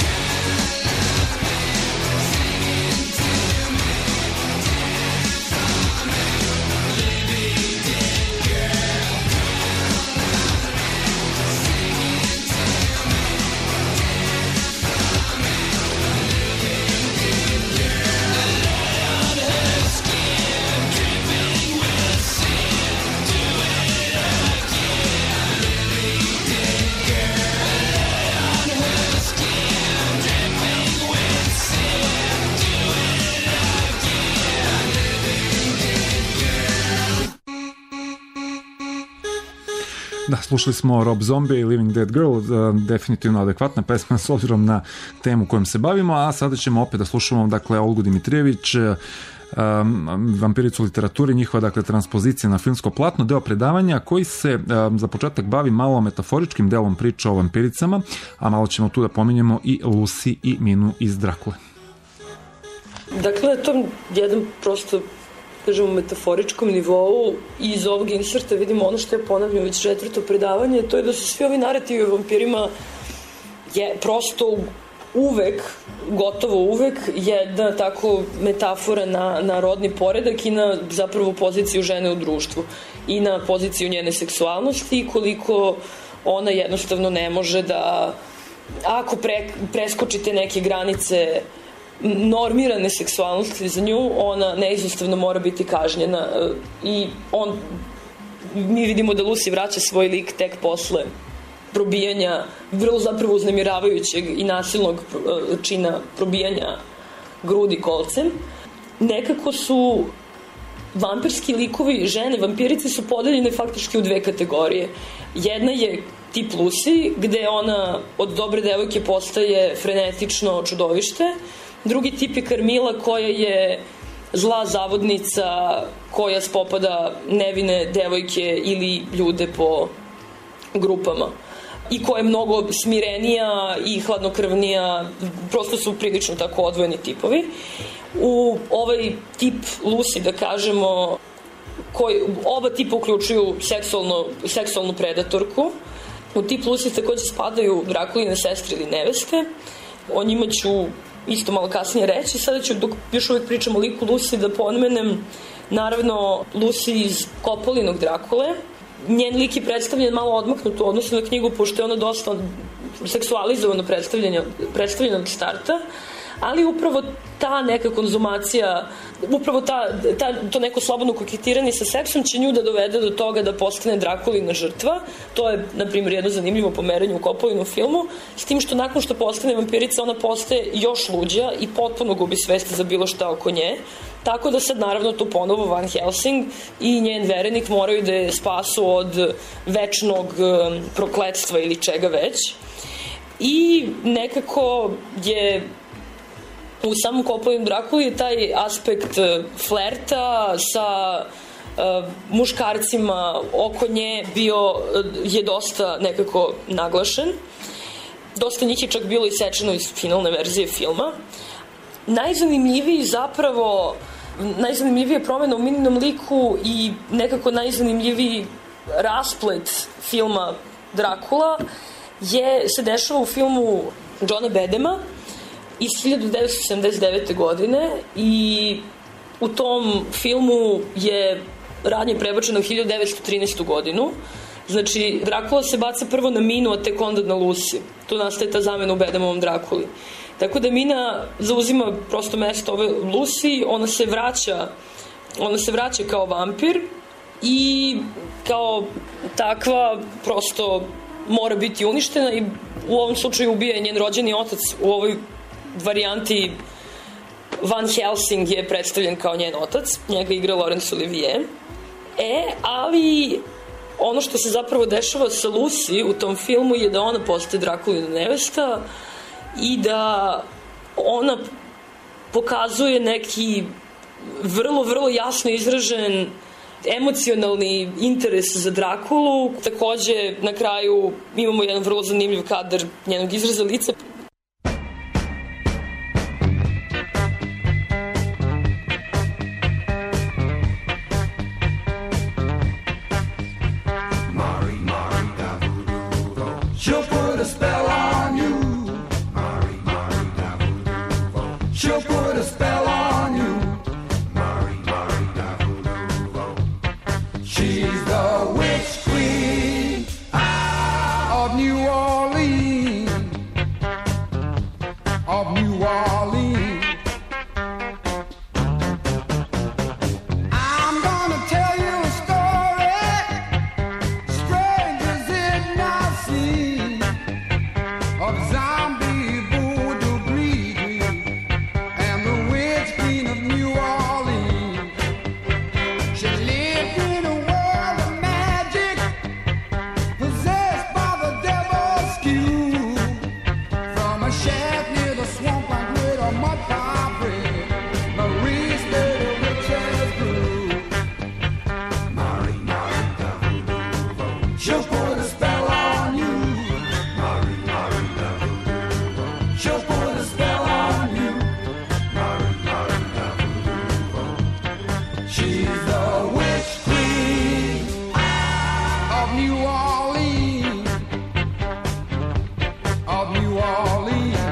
Da, slušali smo Rob Zombie i Living Dead Girl, definitivno adekvatna pesma s obzirom na temu kojom se bavimo, a sada ćemo opet da slušamo dakle Olgu Dimitrijević, um, vampiricu literaturi, njihova dakle transpozicija na filmsko platno, deo predavanja koji se um, za početak bavi malo metaforičkim delom priča o vampiricama, a malo ćemo tu da pominjemo i Lucy i Minu iz Drakule.
Dakle, to je jedan prosto kažemo, metaforičkom nivou i iz ovog inserta vidimo ono što je ponavljamo već četvrto predavanje, to je da su svi ovi narativi o vampirima je prosto uvek, gotovo uvek, jedna tako metafora na, na rodni poredak i na zapravo poziciju žene u društvu i na poziciju njene seksualnosti i koliko ona jednostavno ne može da, ako pre, preskočite neke granice normirane seksualnosti za nju, ona neizostavno mora biti kažnjena i on, mi vidimo da Lucy vraća svoj lik tek posle probijanja, vrlo zapravo uznemiravajućeg i nasilnog čina probijanja grudi kolcem. Nekako su vampirski likovi žene, vampirice su podeljene faktički u dve kategorije. Jedna je tip Lucy, gde ona od dobre devojke postaje frenetično čudovište. Drugi tip je Carmilla, koja je zla zavodnica koja spopada nevine devojke ili ljude po grupama i koja je mnogo smirenija i hladnokrvnija, prosto su prilično tako odvojeni tipovi. U ovaj tip Lucy, da kažemo, koji, oba tipa uključuju seksualno, seksualnu predatorku. U tip Lucy takođe spadaju Drakuline sestre ili neveste. O njima ću isto malo kasnije reći. Sada ću, dok još uvijek pričam o liku Lucy, da pomenem naravno Lucy iz Coppolinog Drakule. Njen lik je predstavljen malo odmaknut u odnosu na knjigu, pošto je ona dosta seksualizovano predstavljena, predstavljena od starta, ali upravo ta neka konzumacija, upravo ta, ta, to neko slobodno koketiranje sa seksom će nju da dovede do toga da postane Drakulina žrtva. To je, na primjer, jedno zanimljivo pomeranje u Coppolinom filmu, s tim što nakon što postane vampirica, ona postaje još luđa i potpuno gubi svest za bilo šta oko nje. Tako da sad, naravno, tu ponovo Van Helsing i njen verenik moraju da je spasu od večnog um, prokletstva ili čega već. I nekako je u samom Coppolinom Drakuli je taj aspekt flerta sa uh, muškarcima oko nje bio, je dosta nekako naglašen. Dosta njih je čak bilo isečeno iz finalne verzije filma. Najzanimljiviji zapravo, najzanimljivija promena u Mininom liku i nekako najzanimljiviji rasplet filma Drakula je, se dešava u filmu Johna Badema iz hiljadu devetsto sedamdeset devete. godine i u tom filmu je radnje prebačena u hiljadu devetsto trinaestu godinu. Znači, Drakula se baca prvo na Minu, a tek onda na Lucy. Tu nastaje ta zamena u Bedamovom Drakuli. Tako da Mina zauzima prosto mesto ove Lucy, ona se vraća, ona se vraća kao vampir i kao takva prosto mora biti uništena i u ovom slučaju ubija je njen rođeni otac. U ovoj varijanti Van Helsing je predstavljen kao njen otac, njega igra Laurence Olivier. E, ali ono što se zapravo dešava sa Lucy u tom filmu je da ona postaje Drakulina nevesta i da ona pokazuje neki vrlo, vrlo jasno izražen emocionalni interes za Drakulu. Takođe, na kraju imamo jedan vrlo zanimljiv kadar njenog izraza lica.
She'll put a spell on you. Mari, Mari, da voodoo. She'll put a spell on you. Mari, Mari, da voodoo. She's the witch queen of New Orleans. Of New Orleans. I'm gonna tell you a story. Strangers did not see. Of zombie voodoo greedy and the witch queen of New Orleans. She lived in a world of magic, possessed by the devil's skew. From a shack near the swamp like with a mud pie bread, Marie stayed a witch's brew. Mari, Mari, da voodoo. She'll put a spell on you. Mari, Mari, da voodoo. She'll put a spell on you. Mari, Mari, da voodoo. She's the witch queen of New Orleans. Of New Orleans.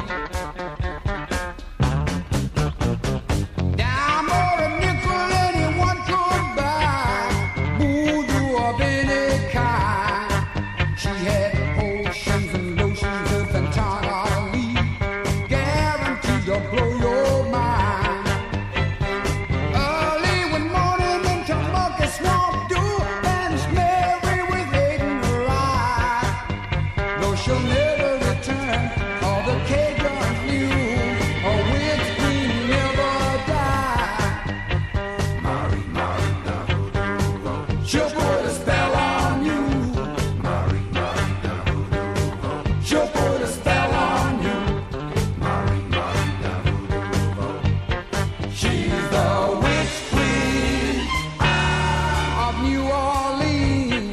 Down for a nickel anyone could buy voodoo of any kind. She had potions and lotions of the Tanali, guaranteed to blow your mind. Early one morning into Monkey Swamp Dew, vanished Mary with hate in her eye. Though she'll never return, all the Cajuns knew a witch queen never died. Mari, Mari, da voodoo. She'll put a spell on you. Mari, Mari, da voodoo. She'll put a spell on you. Mari, Mari, da voodoo. She's the witch queen of New Orleans.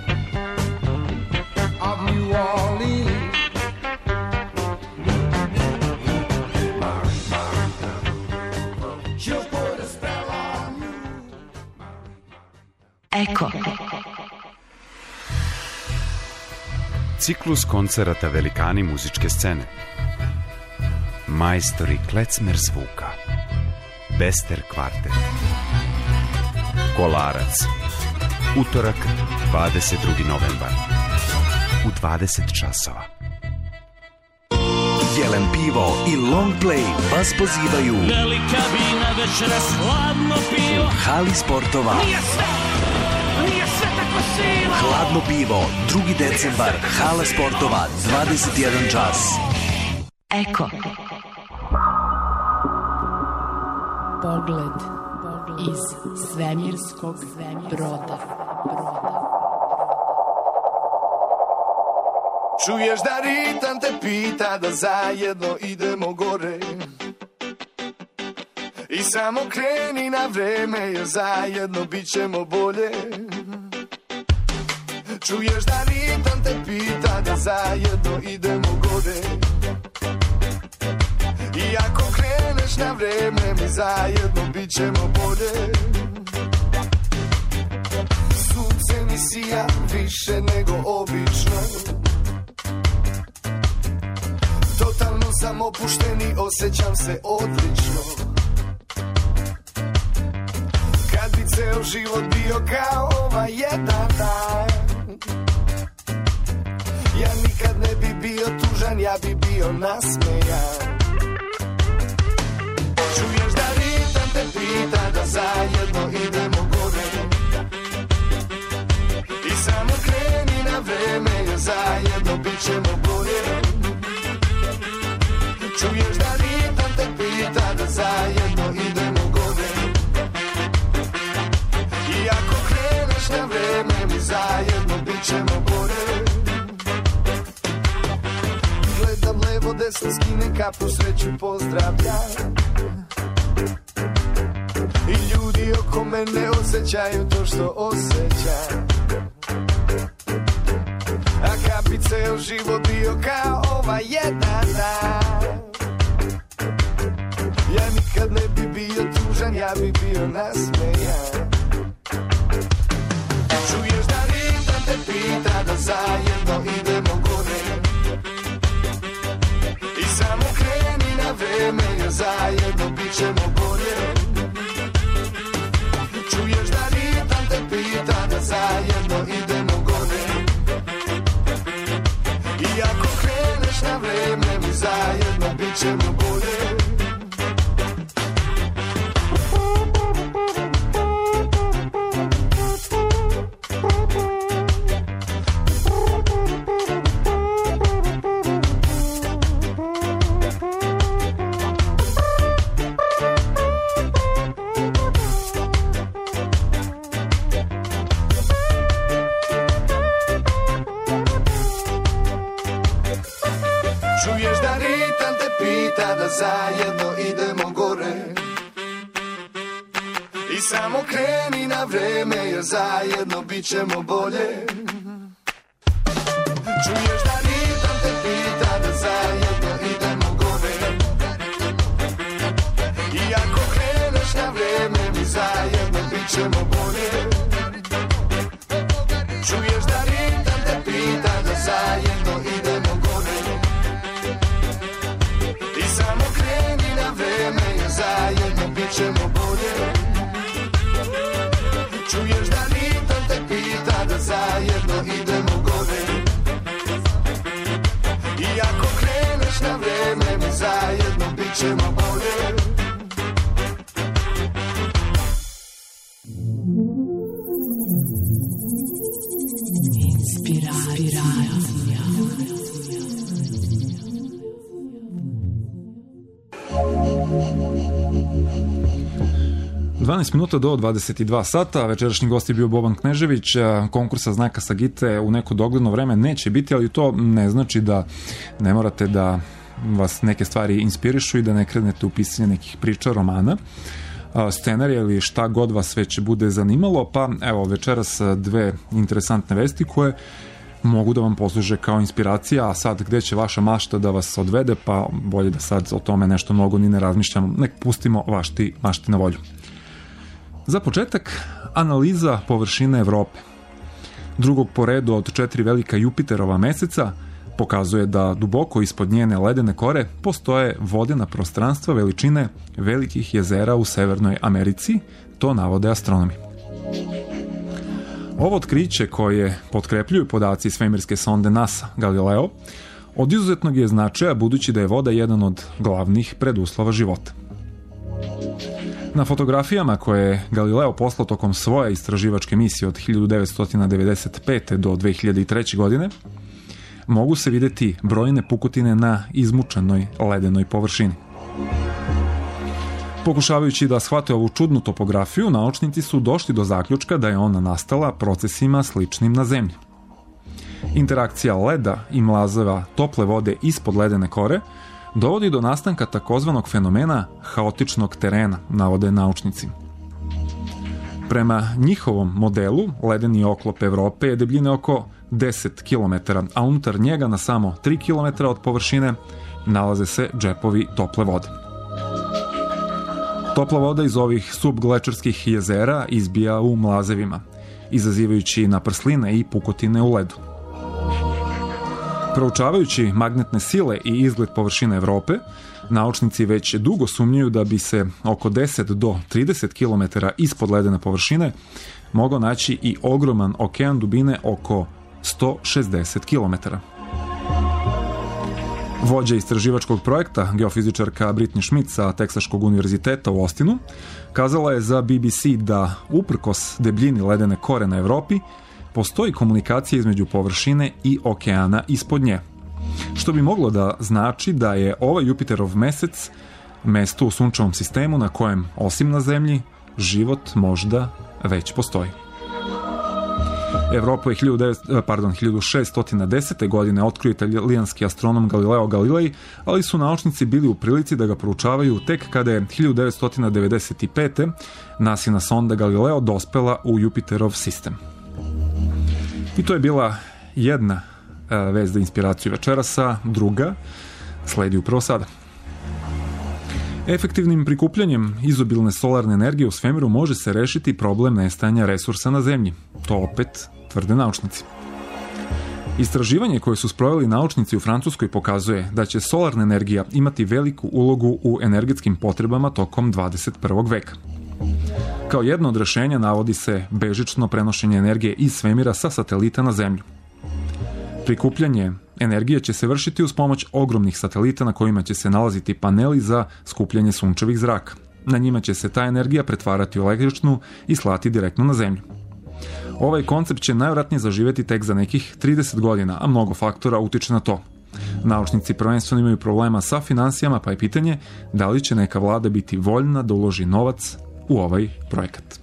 Of New Orleans. Mari, Mari, da voodoo. She'll put a spell on you.
Eko.
Ciklus koncerata velikani muzičke scene. Majstori klecmer zvuka. Bester kvartet. Kolarac. Utorak, dvadeset drugi novembar. U dvadeset časova.
Jelen pivo i Long Play vas pozivaju
Velika vina, večeras hladno pivo.
u hali sportova.
Nije sve, nije sve tako sivo.
Hladno pivo, drugi decembar, hala sportova, dvadeset jedan čas.
Eko.
Pogled iz svemirskog broda.
Čuješ da ritam te pita da zajedno idemo gore i samo kreni na vreme jer zajedno bit ćemo bolje. Čuješ da ritam te pita da zajedno idemo gore i ako kreneš na vreme mi zajedno bit ćemo bolje. Sunce mi sija više nego obično, totalno sam opušten i osjećam se odlično.
ceo život bio kao ovaj jedan dan. Ja nikad ne bi bio tužan, ja bi bio nasmejan. Čuješ da ritam te pita da zajedno idemo gore. I samo kreni na vreme jer zajedno bit ćemo bolje. Čuješ da ritam te pita da zajedno idemo gore. I ako kreneš na vreme mi zajedno bit ćemo bolje. Gledam levo desno, skinem kapu, sreću pozdravljam. I ljudi oko mene osjećaju to što osjećam. A kad bi ceo život bio kao ovaj jedan dan. Ja nikad ne bi bio tužan, ja bi bio nasmejan. Čuješ da ritam te pita da zajedno idemo gore. I samo kreni na vreme jer zajedno bit ćemo bolje. Čuješ da ritam te pita da zajedno idemo gore. I ako kreneš na vreme mi zajedno bit ćemo bolje. Čuješ da ritam te pita da zajedno idemo gore. I samo kreni na vreme jer zajedno bit ćemo bolje. Čuješ da ritam te pita da zajedno idemo gore. I ako kreneš na vreme mi zajedno bit ćemo bolje. Čuješ da ritam te pita da zajedno idemo gore. I samo kreni na vreme jer zajedno bit ćemo bolje. Čuješ da ritam te pita da zajedno idemo gore. I ako kreneš na vreme mi zajedno bit ćemo bolje.
dvanaest minuta do dvadeset dva sata, večerašnji gost je bio Boban Knežević. Konkursa Znaka sa gite u neko dogledno vreme neće biti, ali to ne znači da ne morate da vas neke stvari inspirišu i da ne krenete u pisanje nekih priča, romana, scenarija ili šta god vas već bude zanimalo. Pa evo, večeras dve interesantne vesti koje mogu da vam posluže kao inspiracija, a sad gde će vaša mašta da vas odvede, pa bolje da sad o tome nešto mnogo ni ne razmišljamo, nek pustimo vašti, mašti na volju. Za početak, analiza površine Evrope. Drugog po redu od četiri velika Jupiterova meseca pokazuje da duboko ispod njene ledene kore postoje vodena prostranstva veličine velikih jezera u Severnoj Americi, to navode astronomi. Ovo otkriće, koje potkrepljuju podaci svemirske sonde NASA Galileo, od izuzetnog je značaja budući da je voda jedan od glavnih preduslova života. Na fotografijama koje je Galileo poslao tokom svoje istraživačke misije od hiljadu devetsto devedeset pete. do dve hiljade treće. godine mogu se videti brojne pukotine na izmučenoj ledenoj površini. Pokušavajući da shvate ovu čudnu topografiju, naučnici su došli do zaključka da je ona nastala procesima sličnim na Zemlji. Interakcija leda i mlazeva tople vode ispod ledene kore dovodi do nastanka takozvanog fenomena haotičnog terena, navode naučnici. Prema njihovom modelu, ledeni oklop Evrope je debljine oko deset kilometara, a unutar njega na samo tri kilometra od površine nalaze se džepovi tople vode. Topla voda iz ovih subglečerskih jezera izbija u mlazevima, izazivajući naprsline i pukotine u ledu. Proučavajući magnetne sile i izgled površine Evrope, Naučnici već dugo sumnjuju da bi se oko deset do trideset kilometara ispod ledene površine mogao naći i ogroman okean dubine oko sto šezdeset kilometara. Vođa istraživačkog projekta, geofizičarka Brittany Schmidt sa Teksaškog univerziteta u Austinu, kazala je za B B C da uprkos debljini ledene kore na Evropi postoji komunikacija između površine i okeana ispod nje, što bi moglo da znači da je ovaj Jupiterov mesec mesto u sunčevom sistemu na kojem, osim na Zemlji, život možda već postoji. Evropu je hiljadu šeststo desete. godine otkrio italijanski astronom Galileo Galilei, ali su naučnici bili u prilici da ga proučavaju tek kada je hiljadu devetsto devedeset pete. nasina sonda Galileo dospela u Jupiterov sistem. I to je bila jedna vest za inspiraciju večerasa, druga sledi upravo sada. Efektivnim prikupljanjem izobilne solarne energije u svemiru može se rešiti problem nestajanja resursa na Zemlji. To opet tvrde naučnici. Istraživanje koje su sproveli naučnici u Francuskoj pokazuje da će solarna energija imati veliku ulogu u energetskim potrebama tokom dvadeset prvog veka. Kao jedno od rešenja navodi se bežično prenošenje energije iz svemira sa satelita na Zemlju. Prikupljanje energije će se vršiti uz pomoć ogromnih satelita na kojima će se nalaziti paneli za skupljanje sunčevih zraka. Na njima će se ta energija pretvarati u električnu i slati direktno na Zemlju. Ovaj koncept će najvjerojatnije zaživjeti tek za nekih trideset godina, a mnogo faktora utiče na to. Naučnici prvenstveno imaju problema sa finansijama, pa je pitanje da li će neka vlada biti voljna da uloži novac u ovaj projekat.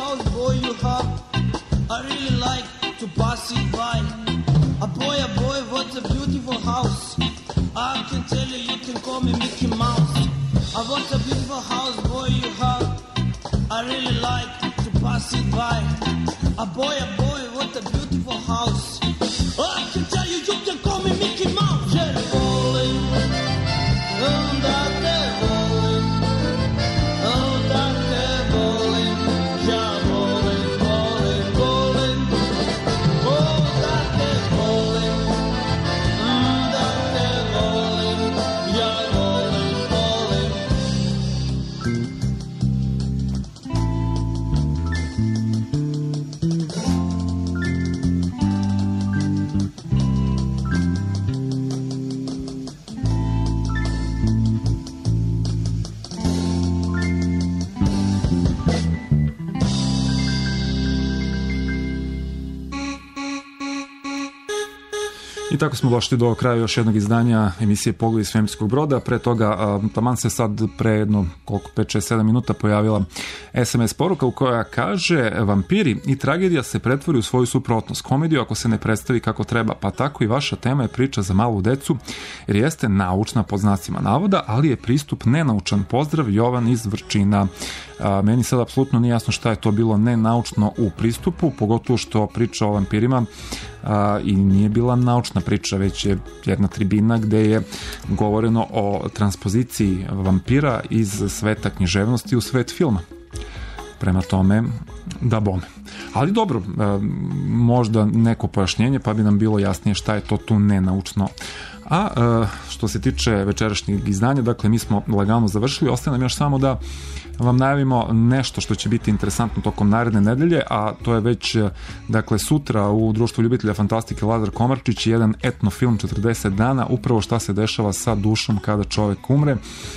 I really like to pass it by. A boy, a boy, a beautiful house. I can tell you, you can call me Mickey Mouse. I want a beautiful house, boy, you have. I really like to pass it by. A boy, a boy, what a beautiful house. I can tell you, you can call me Mickey Mouse. Yeah, bowling, oh, that day bowling, oh, that day bowling, yeah, bowling, bowling, bowling, oh, that day bowling, mm, that day bowling, yeah, bowling, bowling.
I tako smo došli do kraja još jednog izdanja emisije Pogled iz svemirskog broda. Pre toga, a, taman se sad pre jedno, koliko, pet, šest, sedam minuta pojavila es em es poruka u koja kaže: vampiri i tragedija se pretvori u svoju suprotnost. Komediju ako se ne predstavi kako treba, pa tako i vaša tema je priča za malu decu, jer jeste naučna pod znacima navoda, ali je pristup nenaučan. Pozdrav, Jovan iz Vrčina. A, meni sad apsolutno nije jasno šta je to bilo nenaučno u pristupu, pogotovo što priča o vampirima a, i nije bila naučna priča, već je jedna tribina gde je govoreno o transpoziciji vampira iz sveta književnosti u svet filma. Prema tome, da bome. Ali dobro, možda neko pojašnjenje pa bi nam bilo jasnije šta je to tu nenaučno. A što se tiče večerašnjeg izdanja, dakle mi smo lagano završili, ostaje nam još samo da vam najavimo nešto što će biti interesantno tokom naredne nedelje, a to je već dakle sutra u Društvu ljubitelja fantastike Lazar Komarčić, jedan etnofilm četrdeset dana, upravo šta se dešava sa dušom kada čovek umre.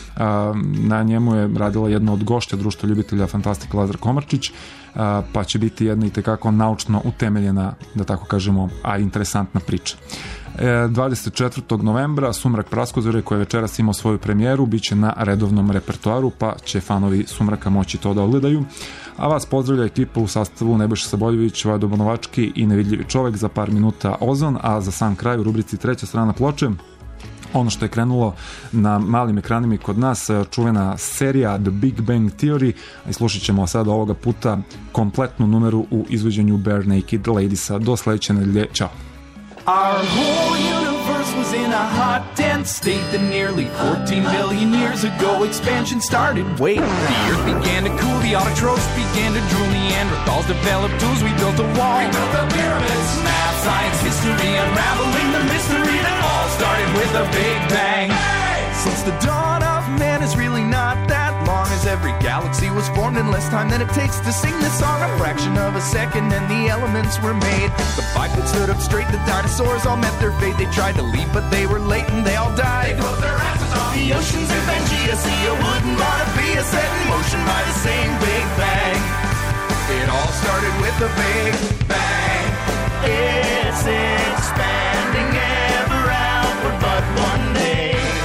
Na njemu je radila jedna od gošća Društva ljubitelja fantastike Lazar Komarčić, pa će biti jedna i tekako naučno utemeljena, da tako kažemo, a interesantna priča. dvadeset četvrtog novembra Sumrak Praskozore, koji je večeras imao svoju premijeru, bit će na redovnom repertoaru, pa će fanovi Sumraka moći to da ogledaju. A vas pozdravlja ekipa u sastavu Nebojša Saboljević, Vajdo Bonovački i Nevidljivi čovek. Za par minuta Ozon, a za sam kraj u rubrici Treća strana ploče ono što je krenulo na malim ekranima i kod nas, čuvena serija The Big Bang Theory, i slušat ćemo sada ovoga puta kompletnu numeru u izvođenju Bare Naked Ladiesa. Do sledeće nedelje, ćao!
Our whole universe was in a hot, dense state that nearly fourteen billion years ago expansion started. Wait, the earth began to cool, the autotrophs began to drool, Neanderthals developed tools, we built a wall. We built the pyramids. Math, science, history, unraveling the mystery that all started with a big bang. Hey! Since the dawn of man is really not that long, as every galaxy was formed in less time than it takes to sing this song. A fraction of a second and the elements were made. The bipeds stood up straight, the dinosaurs all met their fate. They tried to leave but they were late and they all died. They closed their asses off the oceans in Pangea. See, you wouldn't want to be a set in motion by the same Big Bang. It all started with a Big Bang. It's expanding ever outward, but one day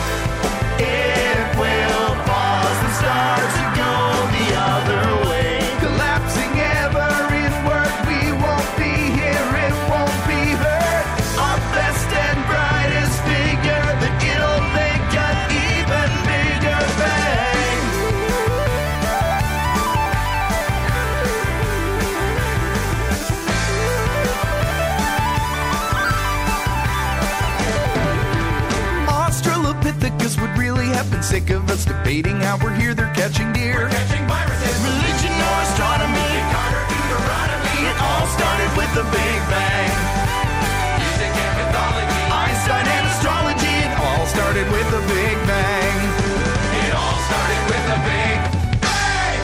it will pause and start to go the other way. Collapsing ever inward, we won't be here, it won't be heard. Our best and brightest figure, that it'll make an even bigger bang. Australopithecus would really have been sick of us debating how we're here, they're catching deer. We're catching viruses. Religion or astronomy, Carter, Deuteronomy. It all started with the Big Bang. Music and mythology, Einstein and astrology. It all started with the Big Bang. It all started with the Big Bang.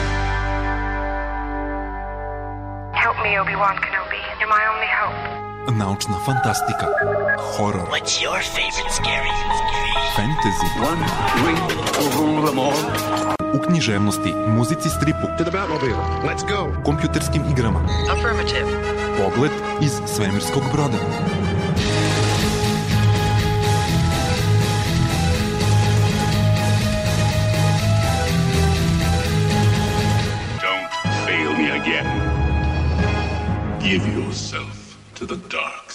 Help me, Obi-Wan Kenobi. You're my only hope.
Naučna fantastika, horor,
What's your favorite scary
fantasy,
One ring to rule them all.
u književnosti, muzici, stripu,
To the Batmobile. Let's go.
kompjuterskim igrama.
Affirmative.
Pogled iz svemirskog broda.
Don't fail me again. Give yourself to the dark